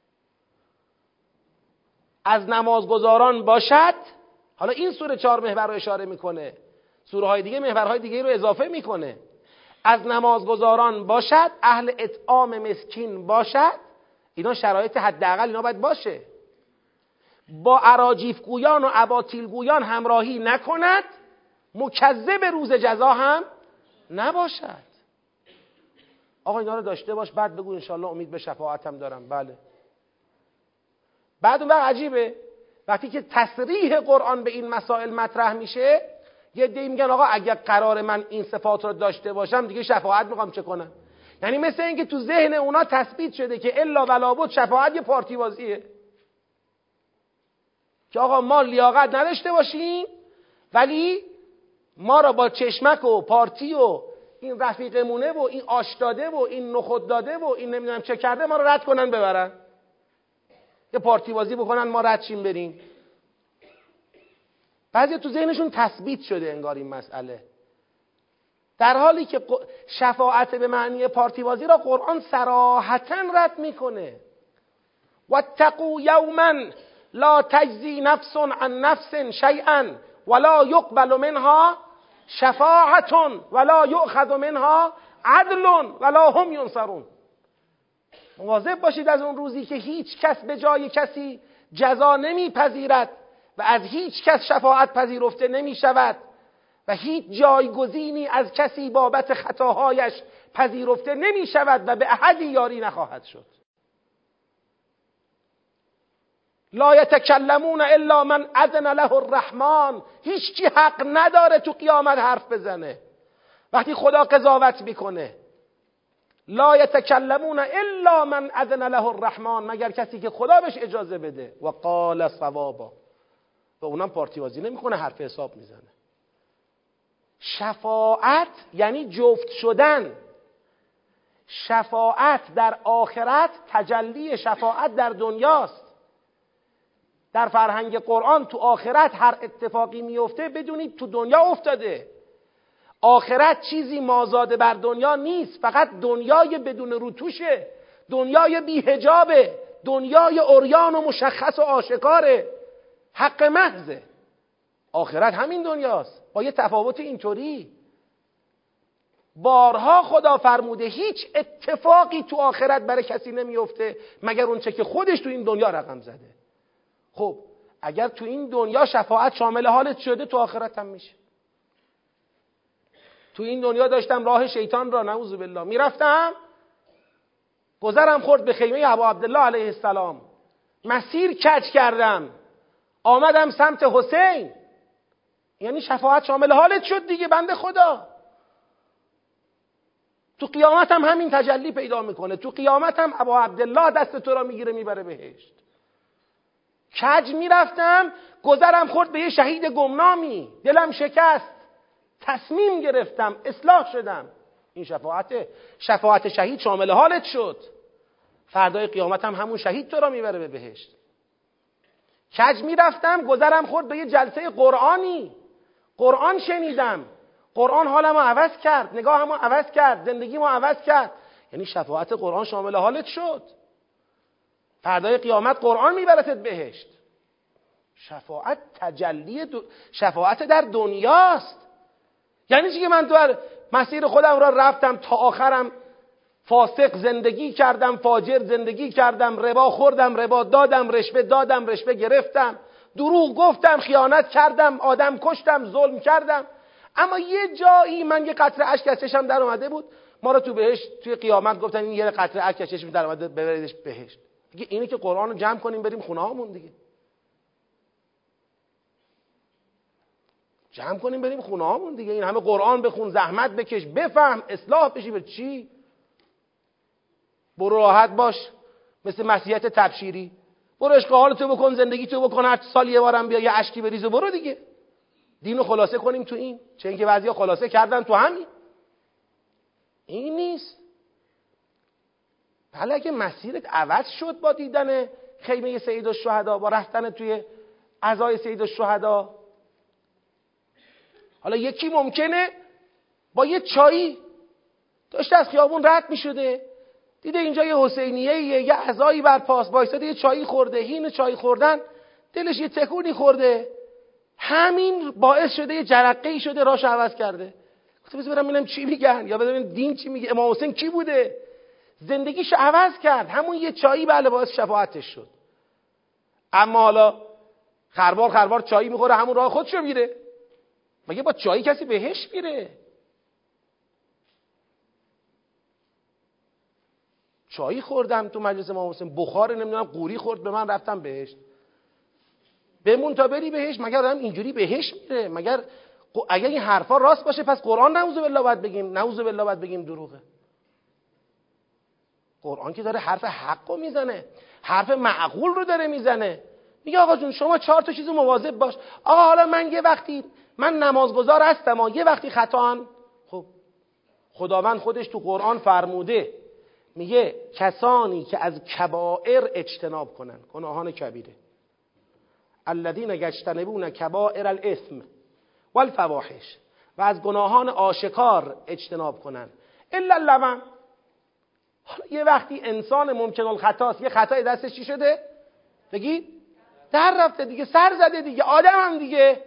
از نمازگزاران باشد، حالا این سوره 4 محور رو اشاره میکنه، سوره های دیگه محورهای دیگه رو اضافه میکنه. از نمازگزاران باشد، اهل اطعام مسکین باشد، اینا شرایط حداقل اینا باید باشه. با اراجیف گویان و اباطیل گویان همراهی نکند، مکذب روز جزا هم نباشد. آقا اینا رو داشته باش، بعد بگو انشالله امید به شفاعتم دارم. بله. بعد اون وقت عجیبه وقتی که تصریح قرآن به این مسائل مطرح میشه، یه عده‌ای میگن آقا اگر قرار من این صفات رو داشته باشم دیگه شفاعت میخوام چه کنم؟ یعنی مثل اینکه تو ذهن اونا تثبیت شده که الا ولا بد شفاعت یه پارتی بازیه، که آقا ما لیاقت نداشته باشیم ولی ما را با چشمک و پارتی و این رفیقمونه و این آش داده و این نخود داده و این نمیدونم چه کرده ما را رد کنن ببرن، یه پارتی بازی بکنن ما رد شیم بریم. بعضی تو ذهنشون تثبیت شده انگار این مسئله، در حالی که شفاعت به معنی پارتی بازی را قرآن صراحتاً رد میکنه. واتقوا یوما لا تجزی نفس عن نفس شیئا ولا یقبل منها شفاعت ولا یؤخذ منها عدل ولا هم ینصرون. مواظب باشید از اون روزی که هیچ کس به جای کسی جزا نمیپذیرد و از هیچ کس شفاعت پذیرفته نمی شود و هیچ جایگزینی از کسی بابت خطاهایش پذیرفته نمی شود و به احدی یاری نخواهد شد. لا یتکلمون الا من اذن له الرحمن. هیچ کی حق نداره تو قیامت حرف بزنه وقتی خدا قضاوت میکنه. لا یتکلمون الا من اذن له الرحمن، مگر کسی که خدا بهش اجازه بده. و قال صوابا، و اونم پارتی بازی نمیکنه، حرف حساب میزنه. شفاعت یعنی جفت شدن. شفاعت در آخرت تجلی شفاعت در دنیاست. در فرهنگ قرآن تو آخرت هر اتفاقی میفته بدونید تو دنیا افتاده. آخرت چیزی مازاده بر دنیا نیست، فقط دنیای بدون روتوشه، دنیای بی حجابه، دنیای عریان و مشخص و آشکاره، حق محضه. آخرت همین دنیاست با یه تفاوت اینطوری. بارها خدا فرموده هیچ اتفاقی تو آخرت برای کسی نمیفته مگر اونچه که خودش تو این دنیا رقم زده. خب اگر تو این دنیا شفاعت شامل حالت شده تو آخرت هم میشه. تو این دنیا داشتم راه شیطان را نعوذ بالله میرفتم، گذرم خورد به خیمه ابو عبدالله علیه السلام، مسیر کج کردم آمدم سمت حسین، یعنی شفاعت شامل حالت شد دیگه بنده خدا. تو قیامت هم همین تجلی پیدا میکنه. تو قیامت هم ابو عبدالله دست تو را میگیره میبره بهشت. کج میرفتم گذرم خورد به یه شهید گمنامی، دلم شکست، تصمیم گرفتم اصلاح شدم. این شفاعت شهید شامل حالت شد. فردای قیامت هم همون شهید تو را میبره به بهشت. کج میرفتم گذرم خورد به یه جلسه قرآنی، قرآن شنیدم، قرآن حالمو عوض کرد، نگاهمو عوض کرد، زندگیمو عوض کرد. یعنی شفاعت قرآن شامل حالت شد. فردای قیامت قرآن میبرتت بهشت. شفاعت تجلی شفاعت در دنیاست. یعنی چی که من تو مسیر خودم را رفتم تا آخرم فاسق زندگی کردم، فاجر زندگی کردم، ربا خوردم، ربا دادم، رشوه دادم، رشوه گرفتم، دروغ گفتم، خیانت کردم، آدم کشتم، ظلم کردم، اما یه جایی من یه قطره اشک از چشم در اومده بود، ما رو تو بهشت توی قیامت گفتن این یه قطره اشک از چشم در اومده ببریدش بهشت. دیگه اینه که قرآن رو جمع کنیم بریم خونه هامون دیگه. جمع کنیم بریم خونه هامون دیگه. این همه قرآن بخون، زحمت بکش، بفهم، اصلاح بشی. به چی؟ برو راحت باش، مثل مسیحیت تبشیری، برو عشق حالتو بکن، زندگی تو بکن، هر سال یه بارم بیا یه اشکی بریز و برو دیگه. دینو خلاصه کنیم تو این، چه اینکه بعضیا خلاصه کردن تو همین. این نیست. بله اگه مسیرت عوض شد با دیدن خیمه سید الشهدا، با رفتن توی عزای سید الشهدا. حالا یکی ممکنه با یه چایی داشته از خیابون رد می شده، دیده اینجا یه حسینیه یه عزایی برپاست، وایساده یه چایی خورده، هین چای خوردن دلش یه تکونی خورده، همین باعث شده یه جرقه‌ای شده راهش عوض کرده. گفته بذار برم ببینم چی میگن، یا ببینم دین چی میگه، امام حسین کی بوده، زندگیش عوض کرد. همون یه چایی بله باعث شفاعتش شد. اما حالا خربار چایی میخوره همون راه خودشو میره. مگه با چایی کسی بهشت میره؟ چایی خوردم تو مجلس امام حسین، بخار نمیدونم قوری خورد به من، رفتم بهشت. بمون تا بری بهشت. مگر آدم اینجوری بهشت میره؟ مگر اگر این حرفا راست باشه پس قرآن نعوذ بالله باید بگیم، نعوذ بالله باید بگیم دروغه. قرآن که داره حرف حقو میزنه، حرف معقول رو داره میزنه. میگه آقا جون شما 4 تا چیزو مواظب باش. آقا حالا من یه وقتی من نمازگزار هستم و یه وقتی خطا، خب خداوند خودش تو قرآن فرموده، میگه کسانی که از کبائر اجتناب کنن، گناهان کبیره، الذین یجتنبون کبائر الاثم والفواحش، و از گناهان آشکار اجتناب کنن، الا اللمم. حالا یه وقتی انسان ممکن الخطاست، یه خطای دستش چی شده؟ بگی در رفته دیگه، سر زده دیگه، آدم هم دیگه.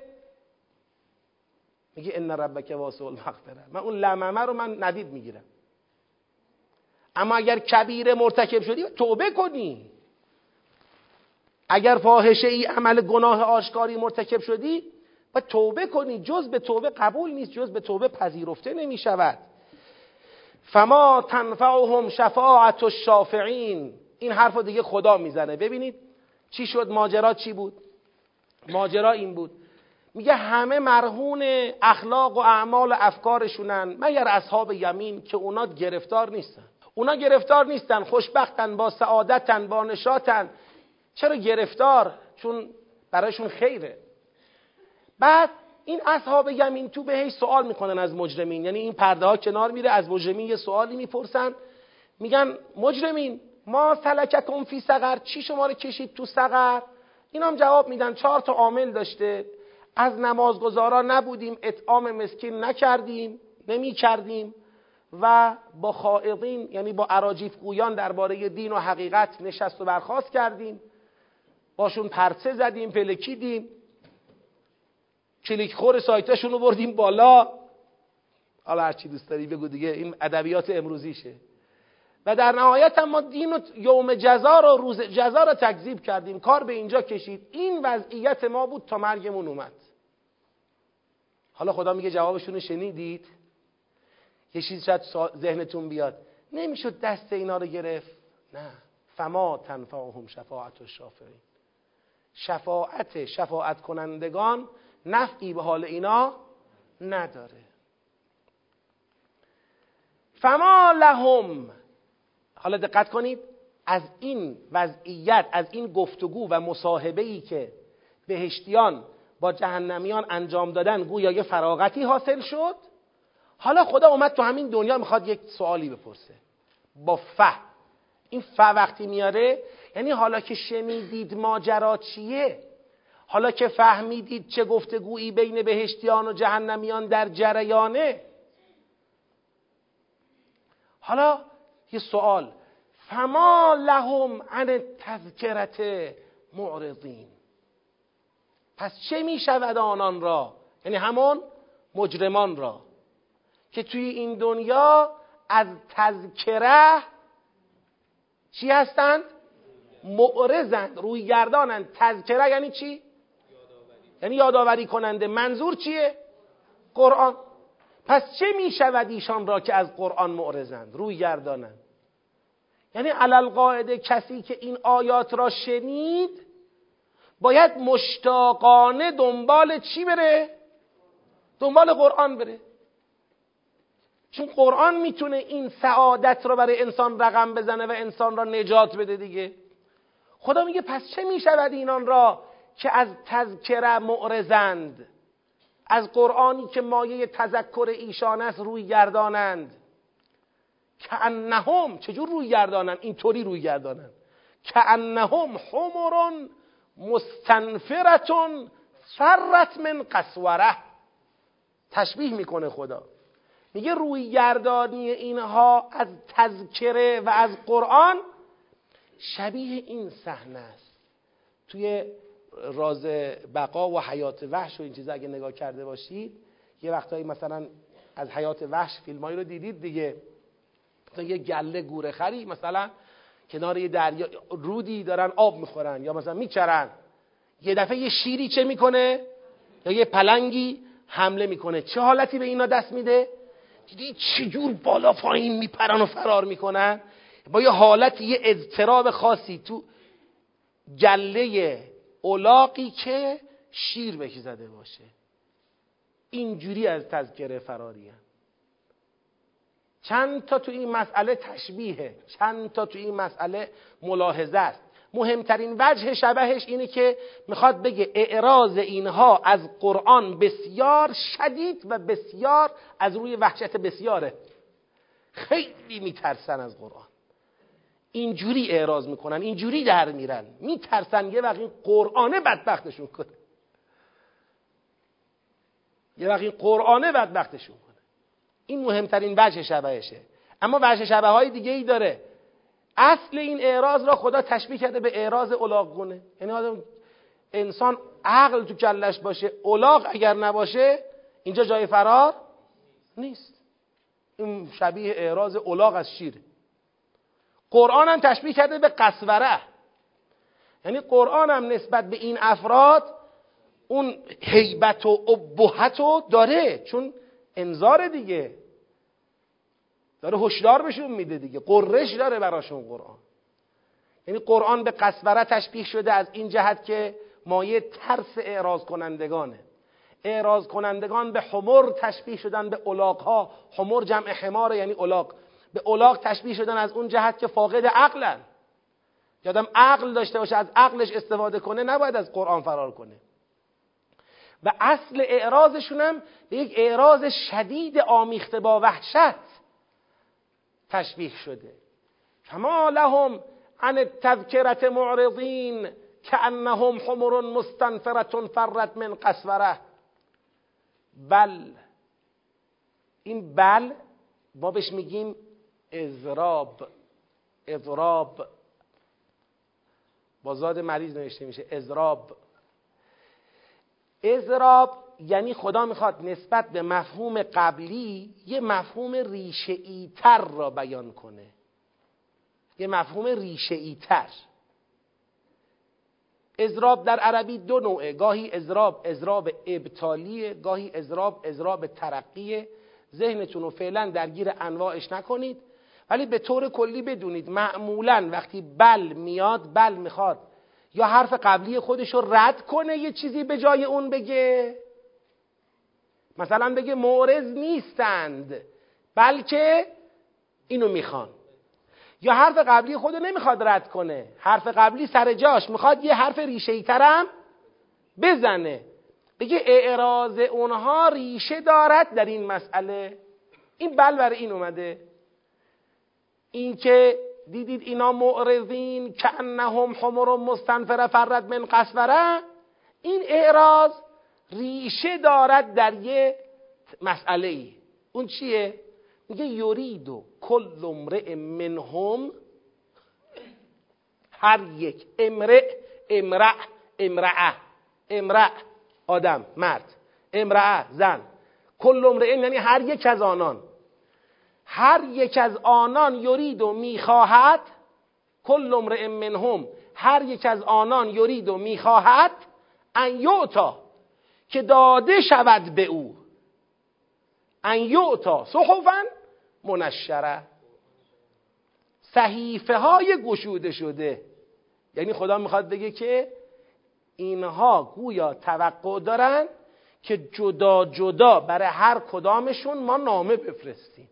میگه ان ربک واسع المغفره، من اون لممه رو من ندید میگیرم. اما اگر کبیره مرتکب شدی توبه کنی، اگر فاحشه ای عمل گناه آشکاری مرتکب شدی و توبه کنی. جز به توبه قبول نیست، جز به توبه پذیرفته نمی شود. فما تنفعهم شفاعت الشافعین. این حرف رو دیگه خدا میزنه. ببینید چی شد، ماجرا چی بود؟ ماجرا این بود، میگه همه مرهون اخلاق و اعمال و افکارشونن مگر اصحاب یمین که اونا گرفتار نیستن. اونا گرفتار نیستن، خوشبختن، با سعادتن، با نشاطن. چرا گرفتار؟ چون برایشون خیره. بعد این اصحاب یمین تو بهش سوال میکنن از مجرمین، یعنی این پرده ها کنار میره، از مجرمین یه سوالی میپرسن، میگن مجرمین ما سلککم فی سقر، چی شما رو کشید تو سقر؟ اینا هم جواب میدن 4 تا عامل داشته، از نمازگزارا نبودیم، اطعام مسکین نمیکردیم و با خائضین یعنی با اراجیف گویان درباره دین و حقیقت نشست و برخاست کردیم، باشون پرسه زدیم، پلکیدیم، کلیک خور سایتاشون رو بردیم بالا. حالا هر چی دوست داری بگو دیگه، این ادبیات امروزیشه. و در نهایت هم ما دین و یوم جزا رو، روز جزا رو تکذیب کردیم. کار به اینجا کشید. این وضعیت ما بود تا مرگمون اومد. حالا خدا میگه جوابشون رو شنیدید؟ یه چیز شاید ذهنتون بیاد، نمیشد دست اینا رو گرفت؟ نه. فما تنفعهم شفاعت الشافعین. شفاعت کنندگان نفعی به حال اینا نداره. فما لهم. حالا دقت کنید، از این وضعیت، از این گفتگو و مصاحبه‌ای که بهشتیان با جهنمیان انجام دادن گویا یه فراغتی حاصل شد. حالا خدا اومد تو همین دنیا میخواد یک سوالی بپرسه با این وقتی میاره، یعنی حالا که شنیدید ماجرا چیه، حالا که فهمیدید چه گفتگویی بین بهشتیان و جهنمیان در جریانه، حالا یه سوال، فما لهم عن التذکرة معرضین، پس چه می شود آنان را، یعنی همون مجرمان را که توی این دنیا از تذکره چی هستند؟ معرضند، روی گردانند. تذکره یعنی چی؟ یعنی یادآوری کننده. منظور چیه؟ قرآن. پس چه می شود ایشان را که از قرآن معرضند، روی گردانند؟ یعنی علل قاعده کسی که این آیات را شنید باید مشتاقانه دنبال چی بره؟ دنبال قرآن بره، چون قرآن میتونه این سعادت رو برای انسان رقم بزنه و انسان را نجات بده دیگه. خدا میگه پس چه میشود اینان را که از تذکره معرضند، از قرآنی که مایه تذکر ایشان است روی گردانند. کأنهم، چجور روی گردانند؟ اینطوری روی گردانند. کأنهم حمر مستنفرة فرت من قسوره. تشبیه میکنه خدا، میگه روی گردانی اینها از تذکره و از قرآن شبیه این صحنه است. توی راز بقا و حیات وحش و این چیزا اگه نگاه کرده باشید، یه وقتایی مثلا از حیات وحش فیلمایی رو دیدید دیگه، مثلا یه گله گورخری مثلا کنار یه دریا رودی دارن آب میخورن یا مثلا میچرن، یه دفعه یه شیری چه میکنه یا یه پلنگی حمله میکنه، چه حالتی به اینا دست میده؟ دیدی چجور بالا پایین میپرن و فرار میکنن، با یه حالت، یه اضطراب خاصی تو گله الاغی که شیر بهش زده باشه. اینجوری از تذکره فرارین. چند تا تو این مسئله تشبیهه، چند تا تو این مسئله ملاحظه است. مهمترین وجه شبهش اینه که میخواد بگه اعراض اینها از قرآن بسیار شدید و بسیار از روی وحشت بسیاره. خیلی میترسن از قرآن، اینجوری اعراض میکنن، اینجوری در میرن، میترسن یه وقت این قرآنه بدبختشون کنه، یه وقت این قرآنه بدبختشون کنه. این مهمترین وجه شبهشه. اما وجه شبه های دیگه ای داره. اصل این اعراض را خدا تشبیه کرده به اعراض الاغگونه. یعنی آدم انسان عقل تو کلش باشه، الاغ اگر نباشه اینجا جای فرار نیست. این شبیه اعراض الاغ از شیر. قرآن هم تشبیه کرده به قسوره. یعنی قرآن هم نسبت به این افراد اون هیبت و ابهت رو داره، چون انذار دیگه، داره هشدار بهشون میده دیگه، قرش داره براشون قرآن. یعنی قرآن به قسوره تشبیه شده از این جهت که مایه ترس اعراض کنندگانه. اعراض کنندگان به حمر تشبیه شدن به الاغ‌ها. حمر جمع حمار یعنی الاغ. به الاغ تشبیه شدن از اون جهت که فاقد عقلن. یادم عقل داشته باشه، از عقلش استفاده کنه، نباید از قرآن فرار کنه. و اصل اعراضشون هم به یک اعراض شدید آمیخته با وحشت تشبیه شده. فما لهم عن التذکرة معرضین کأنهم حمر مستنفرة فرت من قسوره. بل، این بل ما بهش میگیم اضراب. اضراب با زاد مریض نوشته میشه اضراب. اضراب یعنی خدا میخواد نسبت به مفهوم قبلی یه مفهوم ریشه‌ای تر را بیان کنه. یه مفهوم ریشه‌ای تر. اضراب در عربی دو نوعه، گاهی اضراب ابطالیه، گاهی اضراب ترقیه. ذهنتون رو فعلا درگیر انواعش نکنید، ولی به طور کلی بدونید معمولا وقتی بل میاد، بل میخواد یا حرف قبلی خودش رو رد کنه، یه چیزی به جای اون بگه. مثلا بگه معرض نیستند بلکه اینو میخوان. یا حرف قبلی خودو نمیخواد رد کنه، حرف قبلی سر جاش، میخواد یه حرف ریشه‌ای ترم بزنه، بگه اعراض اونها ریشه دارد در این مسئله. این بل برای این اومده. این که دیدید اینا معرضین کأنهم حمر مستنفره فرت من قسوره، این اعراض ریشه دارد در یه مسئله ای. اون چیه؟ میگه یریدو کل امرئ منهم، هر یک، امرأ آدم مرد، امرأه زن، کل امرئ یعنی هر یک از آنان، هر یک از آنان یریدو میخواهد، کل امرئ منهم هر یک از آنان یریدو میخواهد ان یعطا که داده شود به او، ان یعطا صحفا منشره، صحیفه های گشوده شده. یعنی خدا میخواد بگه که اینها گویا توقع دارن که جدا جدا برای هر کدامشون ما نامه بفرستیم.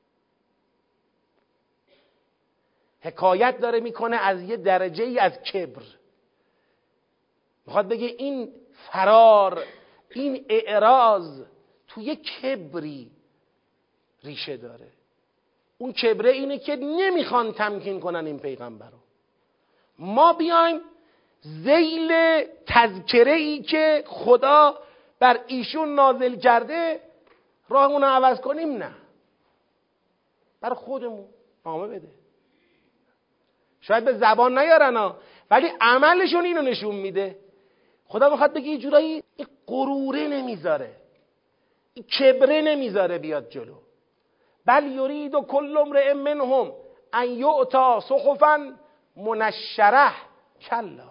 حکایت داره میکنه از یه درجه ای از کبر. میخواد بگه این فرار، این اعراض توی کبری ریشه داره. اون کبره اینه که نمیخوان تمکین کنن این پیغمبر رو. ما بیایم ذیل تذکره ای که خدا بر ایشون نازل کرده راهمون رو عوض کنیم؟ نه، بر خودمون نامه بده. شاید به زبان نیارن ولی عملشون اینو نشون میده. خدا میخواد بگه یه جورایی این غروره نمیذاره، این کبره نمیذاره بیاد جلو. بل یرید و کل امرئ منهم ان یعطا صحفا منشره، کلا،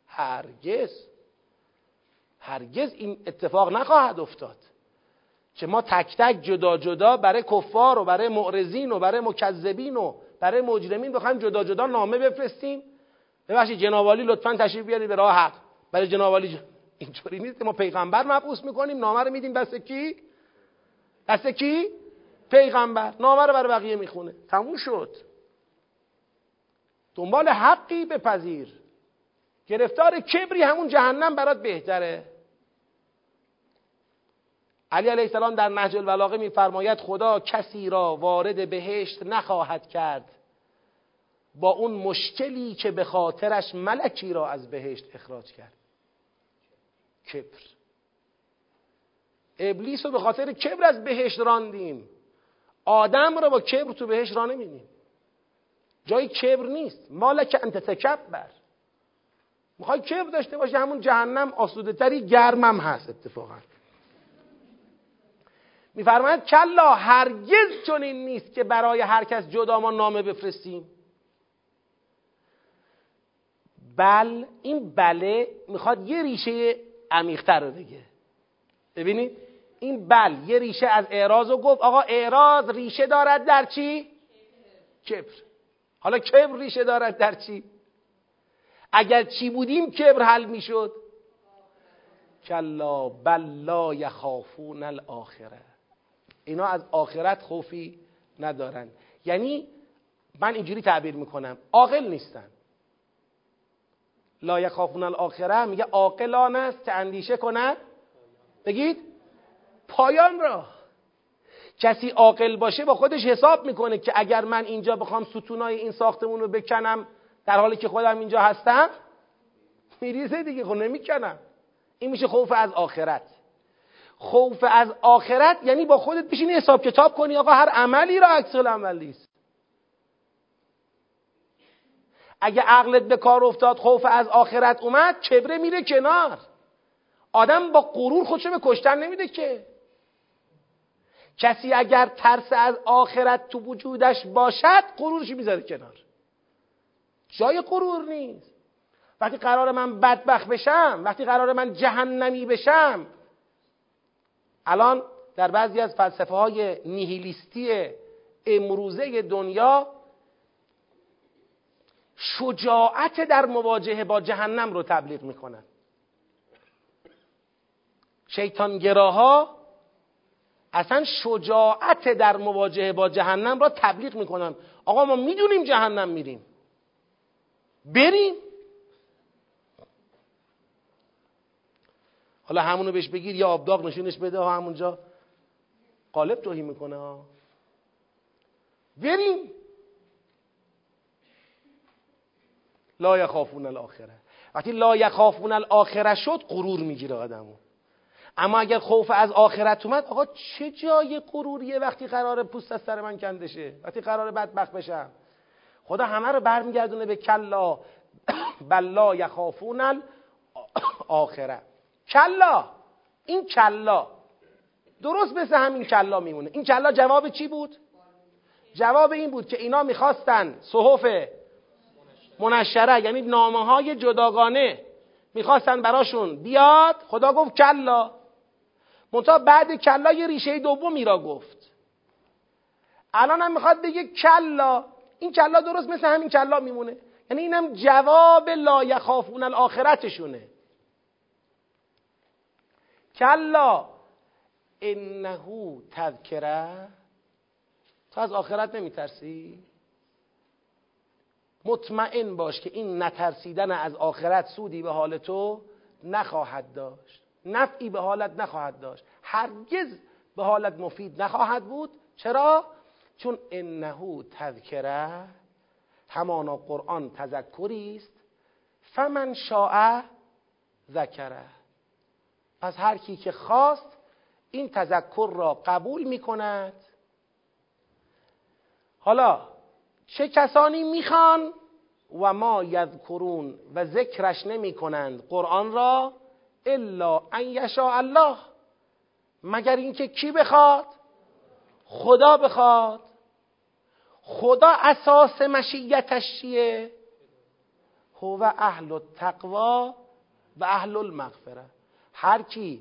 هرگز این اتفاق نخواهد افتاد که ما تک تک جدا جدا برای کفار و برای معرضین و برای مکذبین و برای مجرمین بخوایم جدا جدا نامه بفرستیم. ببخشید جناب عالی لطفاً تشریف بیارید به راه حق. برای جناب عالی اینطوری نیست که ما پیغمبر مبعوث میکنیم، نامه رو میدیم دست کی؟ دست کی؟ پیغمبر. نامه رو برای بقیه میخونه، تموم شد. دنبال حقی بپذیر، گرفتار کبری همون جهنم برات بهتره. علی علیه السلام در نهج البلاغه میفرماید خدا کسی را وارد بهشت نخواهد کرد با اون مشکلی که به خاطرش ملکی را از بهشت اخراج کرد. کبر. ابلیس رو به خاطر کبر از بهشت راندیم، آدم رو با کبر تو بهشت راه نمیدیم. جای کبر نیست. مالک انت تکبر. میخوای کبر داشته باشه همون جهنم آسوده تری، گرمم هست اتفاقا. میفرماید کلا هرگز چنین نیست که برای هر کس جدا ما نامه بفرستیم. بل، این بله میخواد یه ریشه عمیق‌تر رو بگه. ببینید این بل یه ریشه از اعراض رو گفت. آقا اعراض ریشه دارد در چی؟ کبر. حالا کبر ریشه دارد در چی؟ اگر چی بودیم کبر حل میشد. کلا بل لا یخافون الاخره. اینا از آخرت خوفی ندارن. یعنی من اینجوری تعبیر میکنم، عاقل نیستن. لا یخافون الاخره میگه عاقلان است که اندیشه کند، بگید پایان را. کسی عاقل باشه با خودش حساب میکنه که اگر من اینجا بخوام ستونای این ساختمون رو بکنم در حالی که خودم اینجا هستم میریزه دیگه، خب نمیکنم. این میشه خوف از آخرت. خوف از آخرت یعنی با خودت بشینی حساب کتاب کنی آقا هر عملی را عکس العمل نیست. اگه عقلت به کار افتاد خوف از آخرت اومد، کبره میره کنار. آدم با غرور خودشو به کشتن نمیده که. کسی اگر ترس از آخرت تو وجودش باشد غرورش میذاره کنار. جای غرور نیست. وقتی قرار من بدبخت بشم، وقتی قرار من جهنمی بشم، الان در بعضی از فلسفه های نیهیلیستی امروزه دنیا شجاعت در مواجهه با جهنم رو تبلیغ میکنن. شیطانگراها اصلا شجاعت در مواجهه با جهنم را تبلیغ میکنن. آقا ما میدونیم جهنم میریم، بریم. حالا همونو بهش بگیر یا آبداغ نشونش بده ها، همونجا قالب توهی میکنه ها. بریم. لا یخافون الاخره. وقتی لا یخافون الاخره شد غرور میگیره آدمو. اما اگر خوف از آخرت اومد، آقا چه جای غروریه وقتی قراره پوست از سر من کنده شه، وقتی قراره بدبخت بشم. خدا همه رو برمیگردونه به کلا بل لا یخافون الاخره. کلا، این کلا درست مثل همین کلا میمونه. این کلا جواب چی بود؟ جواب این بود که اینا میخواستن صحف منشره، یعنی نامه های جداگانه میخواستن براشون بیاد. خدا گفت کلا. منتها بعد کلا یه ریشه دومی را گفت. الان هم میخواد بگه کلا. این کلا درست مثل همین کلا میمونه. یعنی اینم جواب لا یخافون الاخرتشونه. کلا انه تذکره. تو از آخرت نمیترسی؟ مطمئن باش که این نترسیدن از آخرت سودی به حال تو نخواهد داشت، نفعی به حالت نخواهد داشت، هرگز به حالت مفید نخواهد بود. چرا؟ چون انه تذکره، همانا قرآن تذکری است. فمن شاء ذکره. پس هر کی که خواست این تذکر را قبول می کند. حالا چه کسانی میخوان؟ و ما یذکرون، و ذکرش نمی کنند قرآن را، الا ان یشاء الله، مگر اینکه کی بخواد؟ خدا بخواد. خدا اساس مشیتش چیه؟ هو اهل التقوا و اهل المغفره. هر کی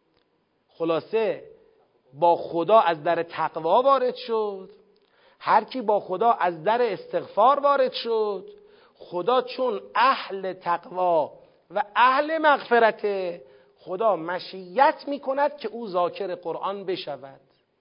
خلاصه با خدا از در تقوا وارد شد، هر کی با خدا از در استغفار وارد شد، خدا چون اهل تقوا و اهل مغفرته، خدا مشیت میکند که او ذاکر قرآن بشود.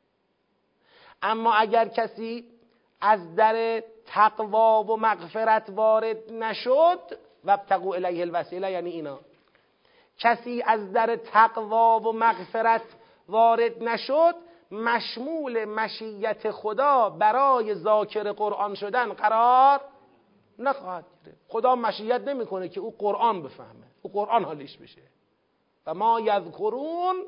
اما اگر کسی از در تقوا و مغفرت وارد نشد، وابتغوا الیه الوسیله، یعنی اینا، کسی از در تقوا و مغفرت وارد نشد، مشمول مشیت خدا برای ذاکر قرآن شدن قرار نخواهد گرفت. خدا مشیت نمیکنه که او قرآن بفهمه، او قرآن حالیش بشه. و ما یذکرون،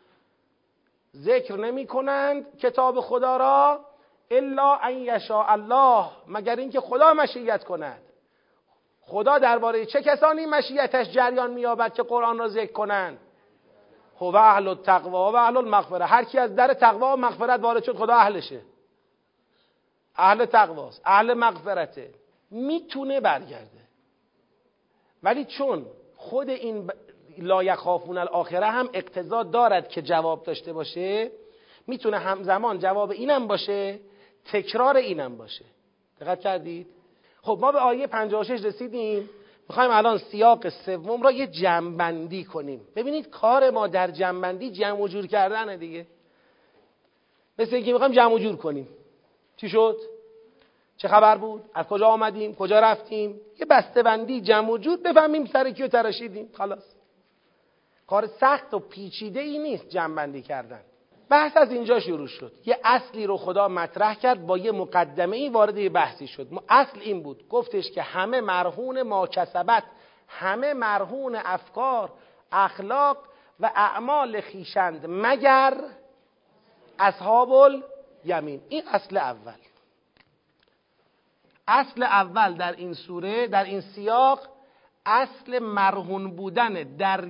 ذکر نمی کنند کتاب خدا را، الا ان یشاء الله، مگر اینکه خدا مشیت کند. خدا درباره چه کسانی مشیتش جریان می‌یابد که قرآن را ذکر کنند؟ هو اهل التقوا و اهل المغفره. هر کی از در تقوا و مغفرت وارد شد، خدا اهلشه، اهل تقواست، اهل مغفرته، میتونه برگرده. ولی چون خود این لا یخافون الاخره هم اقتضا دارد که جواب داشته باشه، میتونه همزمان جواب اینم باشه، تکرار اینم باشه. دقت کردید؟ خب ما به آیه 56 رسیدیم. میخوایم الان سیاق سوم را یه جمع‌بندی کنیم. ببینید کار ما در جمع‌بندی جمع و جور کردنه دیگه. مثل اینکه میخوایم جمع و جور کنیم. چی شد؟ چه خبر بود؟ از کجا آمدیم؟ کجا رفتیم؟ یه بسته‌بندی جمع و جور بفهمیم سر کیو تراشیدیم. خلاص. کار سخت و پیچیده ای نیست جمع‌بندی کردن. بحث از اینجا شروع شد. یه اصلی رو خدا مطرح کرد، با یه مقدمه ای وارد یه بحثی شد. اصل این بود، گفتش که همه مرهون ما کسبت، همه مرهون افکار، اخلاق و اعمال خویشند مگر اصحاب الیمین. این اصل اول. اصل اول در این سوره، در این سیاق، اصل مرهون بودن در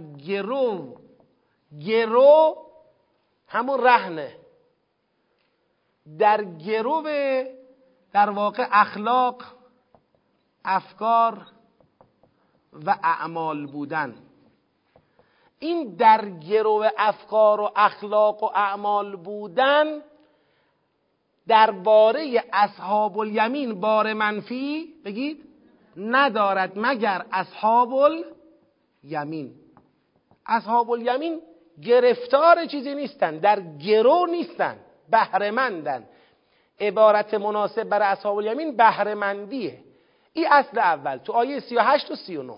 گرو همون رهنه، در گرو در واقع اخلاق، افکار و اعمال بودن. این در گرو افکار و اخلاق و اعمال بودن درباره اصحاب الیمین بار منفی بگید ندارد مگر اصحاب الیمین. اصحاب الیمین گرفتار چیزی نیستن، در گرو نیستن، بهره‌مندن. عبارت مناسب برای اصحاب الیمین بهره‌مندیه. این اصل اول تو آیه 38 و 39.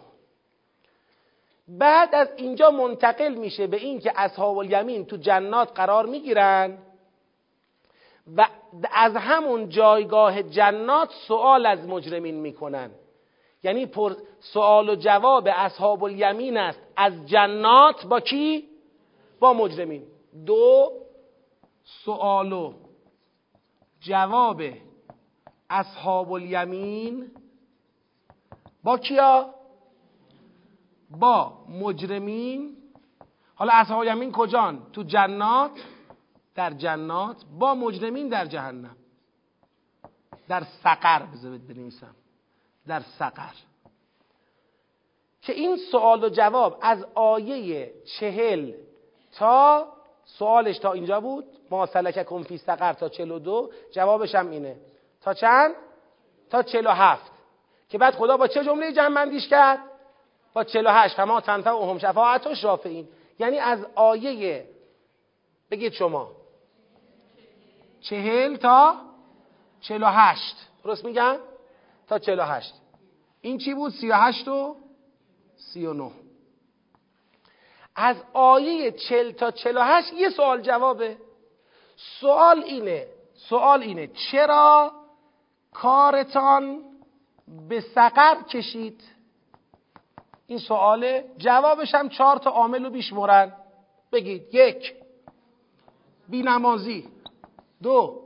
بعد از اینجا منتقل میشه به این که اصحاب الیمین تو جنات قرار میگیرن و از همون جایگاه جنات سوال از مجرمین میکنن. یعنی سوال و جواب اصحاب الیمین است از جنات با کی؟ با مجرمین. 2 سوال و جواب اصحاب الیمین با کیا؟ با مجرمین. حالا اصحاب الیمین کجان؟ تو جنات، در جنات، با مجرمین در جهنم، در سقر. بذارید بنویسم در سقر. که این سوال و جواب از آیه 40 تا سوالش تا اینجا بود، ما سلککم فی سقر، تا 42 جوابش هم اینه. تا چند؟ تا 47 که بعد خدا با چه جمله جمع بندیش کرد؟ با 48 فما تنفعهم شفاعت الشافعین. یعنی از آیه بگید شما 40 تا 48، درست میگم؟ تا 48. این چی بود؟ 38 و 39. از آیه 40 تا 48 یه سوال جوابه. سوال اینه چرا کارتان به سقر کشید؟ این سواله. جوابش هم 4 تا عامل رو بیشمرن. بگید. 1 بی‌نمازی، 2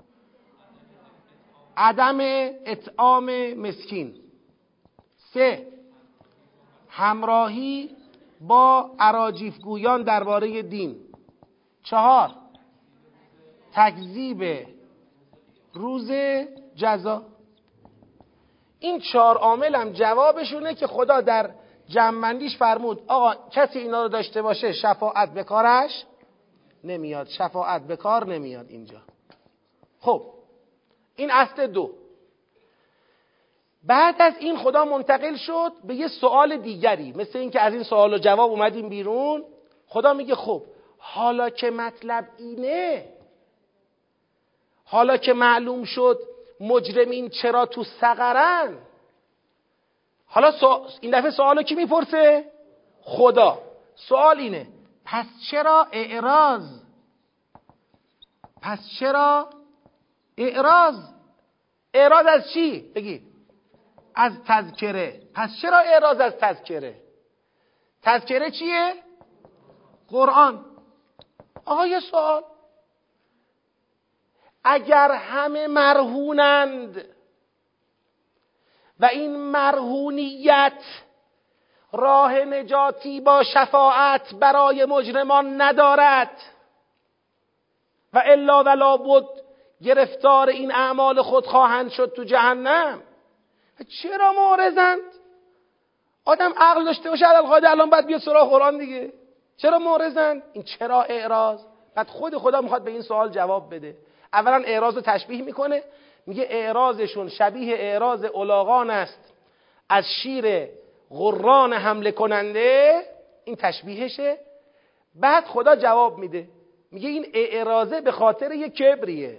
عدم اطعام مسکین، 3 همراهی با اراجیفگویان درباره دین، 4 تکذیب روز جزا. این 4 عامل هم جوابشونه که خدا در جمع‌بندیش فرمود آقا کسی اینا رو داشته باشه شفاعت به کارش نمیاد، شفاعت به کار نمیاد اینجا. خب این اصل 2. بعد از این خدا منتقل شد به یه سوال دیگری، مثل این که از این سوال و جواب اومدیم بیرون. خدا میگه خب حالا که مطلب اینه، حالا که معلوم شد مجرمین چرا تو سقرن، حالا این دفعه سوالو کی میپرسه؟ خدا. سوال اینه پس چرا اعراض؟ اعراض از چی؟ بگید. از تذکره. پس چرا اعراض از تذکره؟ تذکره چیه؟ قرآن. آقا یه سوال، اگر همه مرهونند و این مرهونیت راه نجاتی با شفاعت برای مجرمان ندارد و الا ولا بد گرفتار این اعمال خود خواهند شد تو جهنم، چرا معرضند؟ آدم عقل داشته باشه القاعده الان باید بیاد سراغ قرآن دیگه. چرا معرضند؟ این چرا اعراض؟ بعد خدا میخواد به این سوال جواب بده. اولا اعراض رو تشبیه میکنه، میگه اعراضشون شبیه اعراض الاغان است از شیر غران حمله کننده. این تشبیهشه. بعد خدا جواب میده، میگه این اعراضه به خاطر یک کبریه.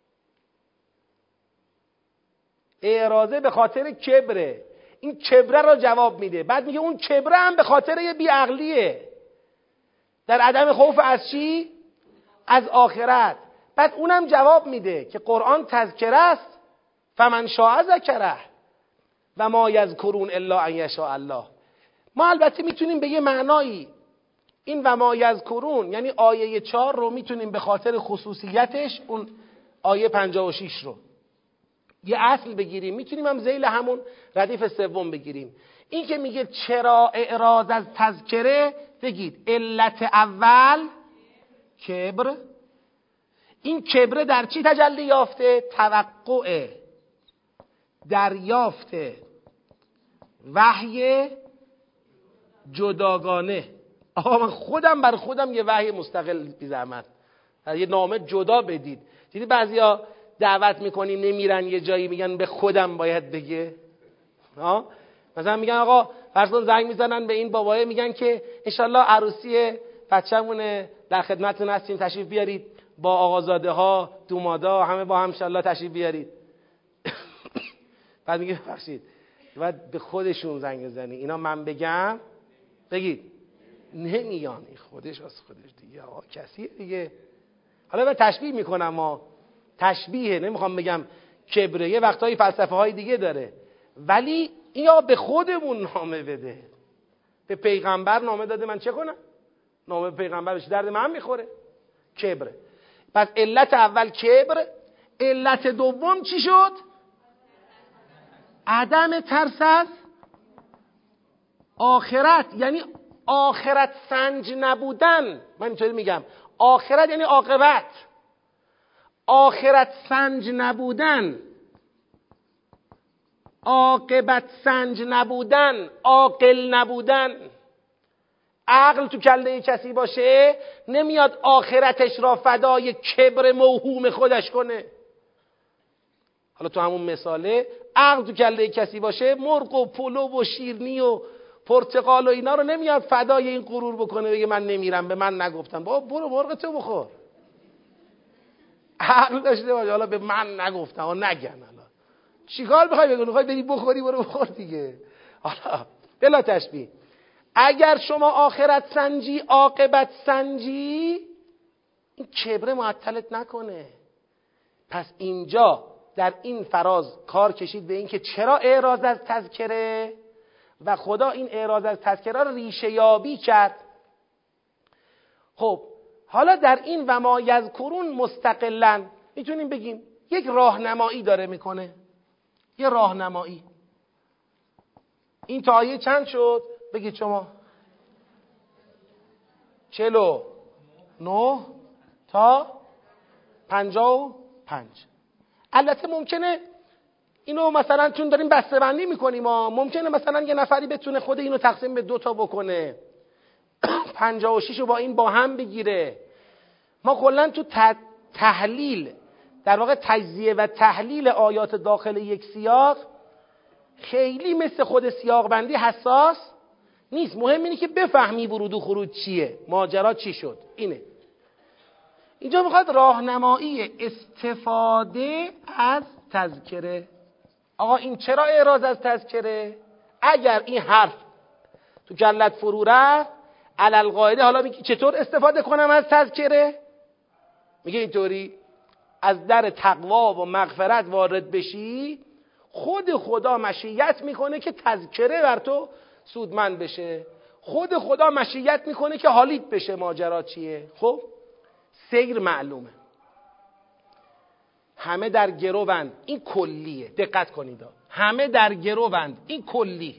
اعراضه به خاطر کبره. این کبره رو جواب میده. بعد میگه اون کبره هم به خاطر یه بیعقلیه، در عدم خوف از چی؟ از آخرت. بعد اونم جواب میده که قرآن تذکره است، فمن شاء ذکره و ما یذکرون الا ان یشاء الله. ما البته میتونیم به یه معنایی این و ما یذکرون یعنی آیه 4 رو میتونیم به خاطر خصوصیتش اون آیه 56 رو یه اصل بگیریم، میتونیم هم ذیل همون ردیف سوم بگیریم. این که میگه چرا اعراض از تذکره، بگید علت اول کبر. این کبر در چی تجلی یافته؟ توقع دریافت وحی جداگانه. آقا من خودم بر خودم یه وحی مستقل بی زحمت یه نامه جدا بدید. دیدی بعضیا دعوت میکنیم نمیرن یه جایی میگن به خودم باید بگه. مثلا میگن آقا فرض کن زنگ میزنن به این بابایه میگن که انشالله عروسی بچه‌مونه در خدمتتون هستیم تشریف بیارید، با آقازاده ها دومادا همه با هم انشالله تشریف بیارید. بعد میگه ببخشید باید به خودشون زنگ بزنی اینا من بگم. بگید نمیان، این خودش از خودش دیگه آقا کسیه دیگه. حالا من تشبیه میکنم تشبیه، نمیخوام بگم کبره، یه وقتایی فلسفه های دیگه داره، ولی این یا به خودمون نامه بده. به پیغمبر نامه داده، من چه کنم؟ نامه به پیغمبر بشه درد من میخوره؟ کبره. پس علت اول کبر، علت دوم چی شد؟ عدم ترس از آخرت، یعنی آخرت سنج نبودن. من اینطوری میگم آخرت یعنی عاقبت، آخرت سنج نبودن، عاقبت سنج نبودن، عاقل نبودن. عقل تو کله کسی باشه نمیاد آخرتش را فدای کبر موهوم خودش کنه. حالا تو همون مثاله عقل تو کله کسی باشه مرغ و پلو و شیرنی و پرتقال و اینا رو نمیاد فدای این غرور بکنه بگه من نمیرم، به من نگفتن. بابا برو مرغ تو بخور. عقل داشته باشه حالا به من نگفتن ها نگن. حالا چیکار میخوای بگی؟ میخوای بری بخوری برو بخور دیگه. حالا بلا تشبیه، اگر شما آخرت سنجی عاقبت سنجی، این کبر معطلت نکنه. پس اینجا در این فراز کار کشید به این که چرا اعراض از تذکره و خدا این اعراض از تذکره رو ریشه یابی کرد. خب حالا در این و ما یذکرون مستقلاً میتونیم بگیم یک راهنمایی داره میکنه، یه راهنمایی. این تا آیه چند شد؟ بگید شما. 49 تا 55. البته ممکنه اینو مثلا چون داریم بسته بندی میکنیم ممکنه مثلا یه نفری بتونه خود اینو تقسیم به 2 تا بکنه، 56 رو با این با هم بگیره. ما کلا تو تحلیل در واقع تجزیه و تحلیل آیات داخل یک سیاق خیلی مثل خود سیاق بندی حساس نیست. مهم اینه که بفهمی ورود و خروج چیه، ماجرا چی شد. اینه اینجا میخواد راهنمایی استفاده از تذکره. آقا این چرا اعراض از تذکره؟ اگر این حرف تو کلت فرو رفت علالقاعده حالا میگی چطور استفاده کنم از تذکره؟ میگه اینطوری از در تقوا و مغفرت وارد بشی، خود خدا مشیت میکنه که تذکره بر تو سودمند بشه، خود خدا مشیت میکنه که حالیت بشه ماجرا چیه. خب سیر معلومه، همه در گروند، این کلیه، دقت کنید، همه در گروند، این کلی.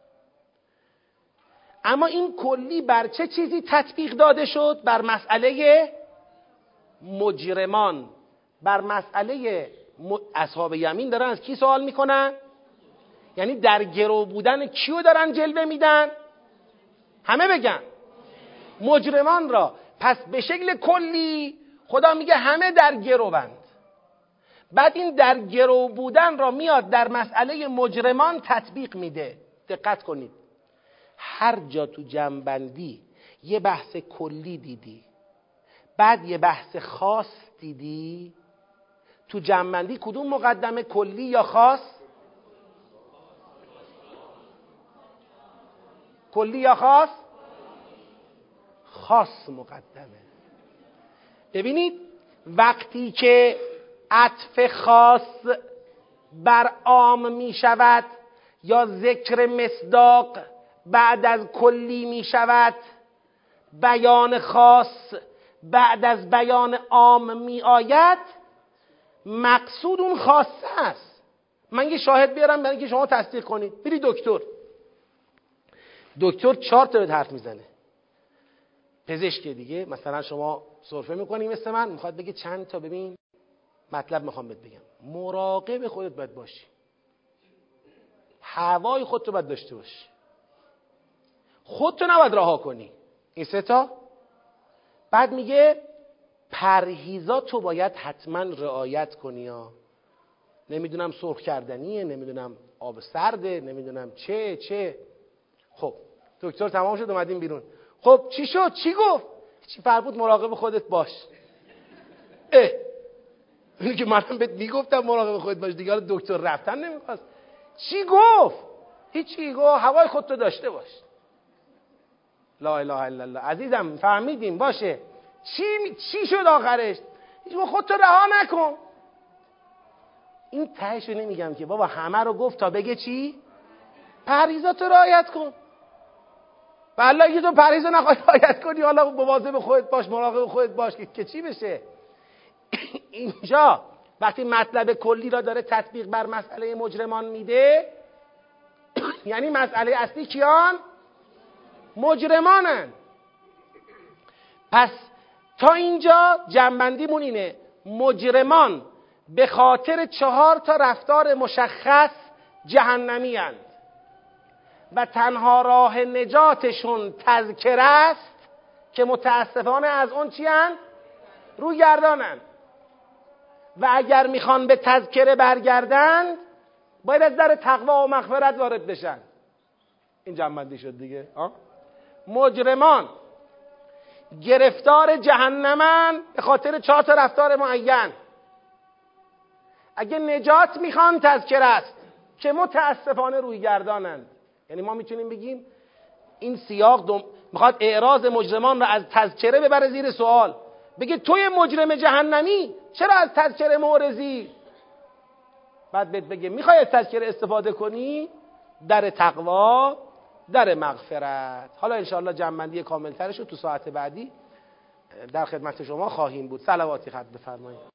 اما این کلی بر چه چیزی تطبیق داده شد؟ بر مسئله مجرمان، بر مسئله اصحاب یمین. دارن از کی سوال میکنن؟ یعنی در گرو بودن کیو دارن جلوه میدن؟ همه بگن مجرمان را. پس به شکل کلی خدا میگه همه در گروند. بعد این در گرو بودن را میاد در مسئله مجرمان تطبیق میده. دقت کنید، هر جا تو جمع‌بندی یه بحث کلی دیدی بعد یه بحث خاص دیدی، تو جمع‌بندی کدوم مقدمه، کلی یا خاص؟ کلی یا خاص؟ خاص مقدمه. ببینید وقتی که عطف خاص بر عام می شود یا ذکر مصداق بعد از کلی می شود، بیان خاص بعد از بیان عام می آید، مقصود اون خاصه است. من یه شاهد بیارم برای اینکه شما تصدیق کنید. بری دکتر 4 تا حرف میزنه. پزشک دیگه مثلا شما سرفه میکنی مثل من، میخواد بگه چند تا، ببین مطلب میخوام بهت بگم، مراقب خودت باید باشی، هوای خودتو باید داشته باشی، خودتو نباید رها کنی. این 3 تا. بعد میگه پرهیزاتو باید حتما رعایت کنی ها. نمیدونم سرخ کردنیه، نمیدونم آب سرده، نمیدونم چه. خب دکتر تمام شد اومدیم بیرون. خب چی شد؟ چی گفت؟ چی فرمود؟ مراقب خودت باش. اینی که منم بهت میگفتم مراقب خودت باش دیگه، حالا دکتر رفتن نمیخواست. چی گفت؟ هیچی گفت هوای خودتو داشته باش. لا اله الا الله. عزیزم فهمیدیم باشه. چی شد آخرش؟ هیچ خودتو رها نکن. این تهشو نمیگم که بابا همه رو گفت تا بگه چی؟ پرهیزاتو رعایت کن. والله اگه تو پرهیز نخواهی رعایت کنی، حالا مواظب خودت باش، مراقب خودت باش که چی بشه. اینجا وقتی مطلب کلی را داره تطبیق بر مسئله مجرمان میده، یعنی مسئله اصلی کیان؟ مجرمانن. پس تا اینجا جنبندیمون اینه: مجرمان به خاطر 4 رفتار مشخص جهنمی اند و تنها راه نجاتشون تذکره است که متاسفانه از اون چی اند؟ روی گردانند. و اگر میخوان به تذکره برگردند باید از در تقوا و مغفرت وارد بشن. این جنبندی شد دیگه. مجرمان گرفتار جهنمن به خاطر 4 رفتار معین. اگه نجات میخوان تذکره است که متاسفانه روی گردانند. یعنی ما میتونیم بگیم این سیاق میخواد اعراض مجرمان رو از تذکره ببره زیر سوال، بگه توی مجرم جهنمی چرا از تذکره معرضی؟ بعد بگه میخوای از تذکره استفاده کنی، در تقوا، در مغفرت. حالا انشاءالله جمع‌بندی کاملترش رو تو ساعت بعدی در خدمت شما خواهیم بود. صلواتی خط بفرمایید.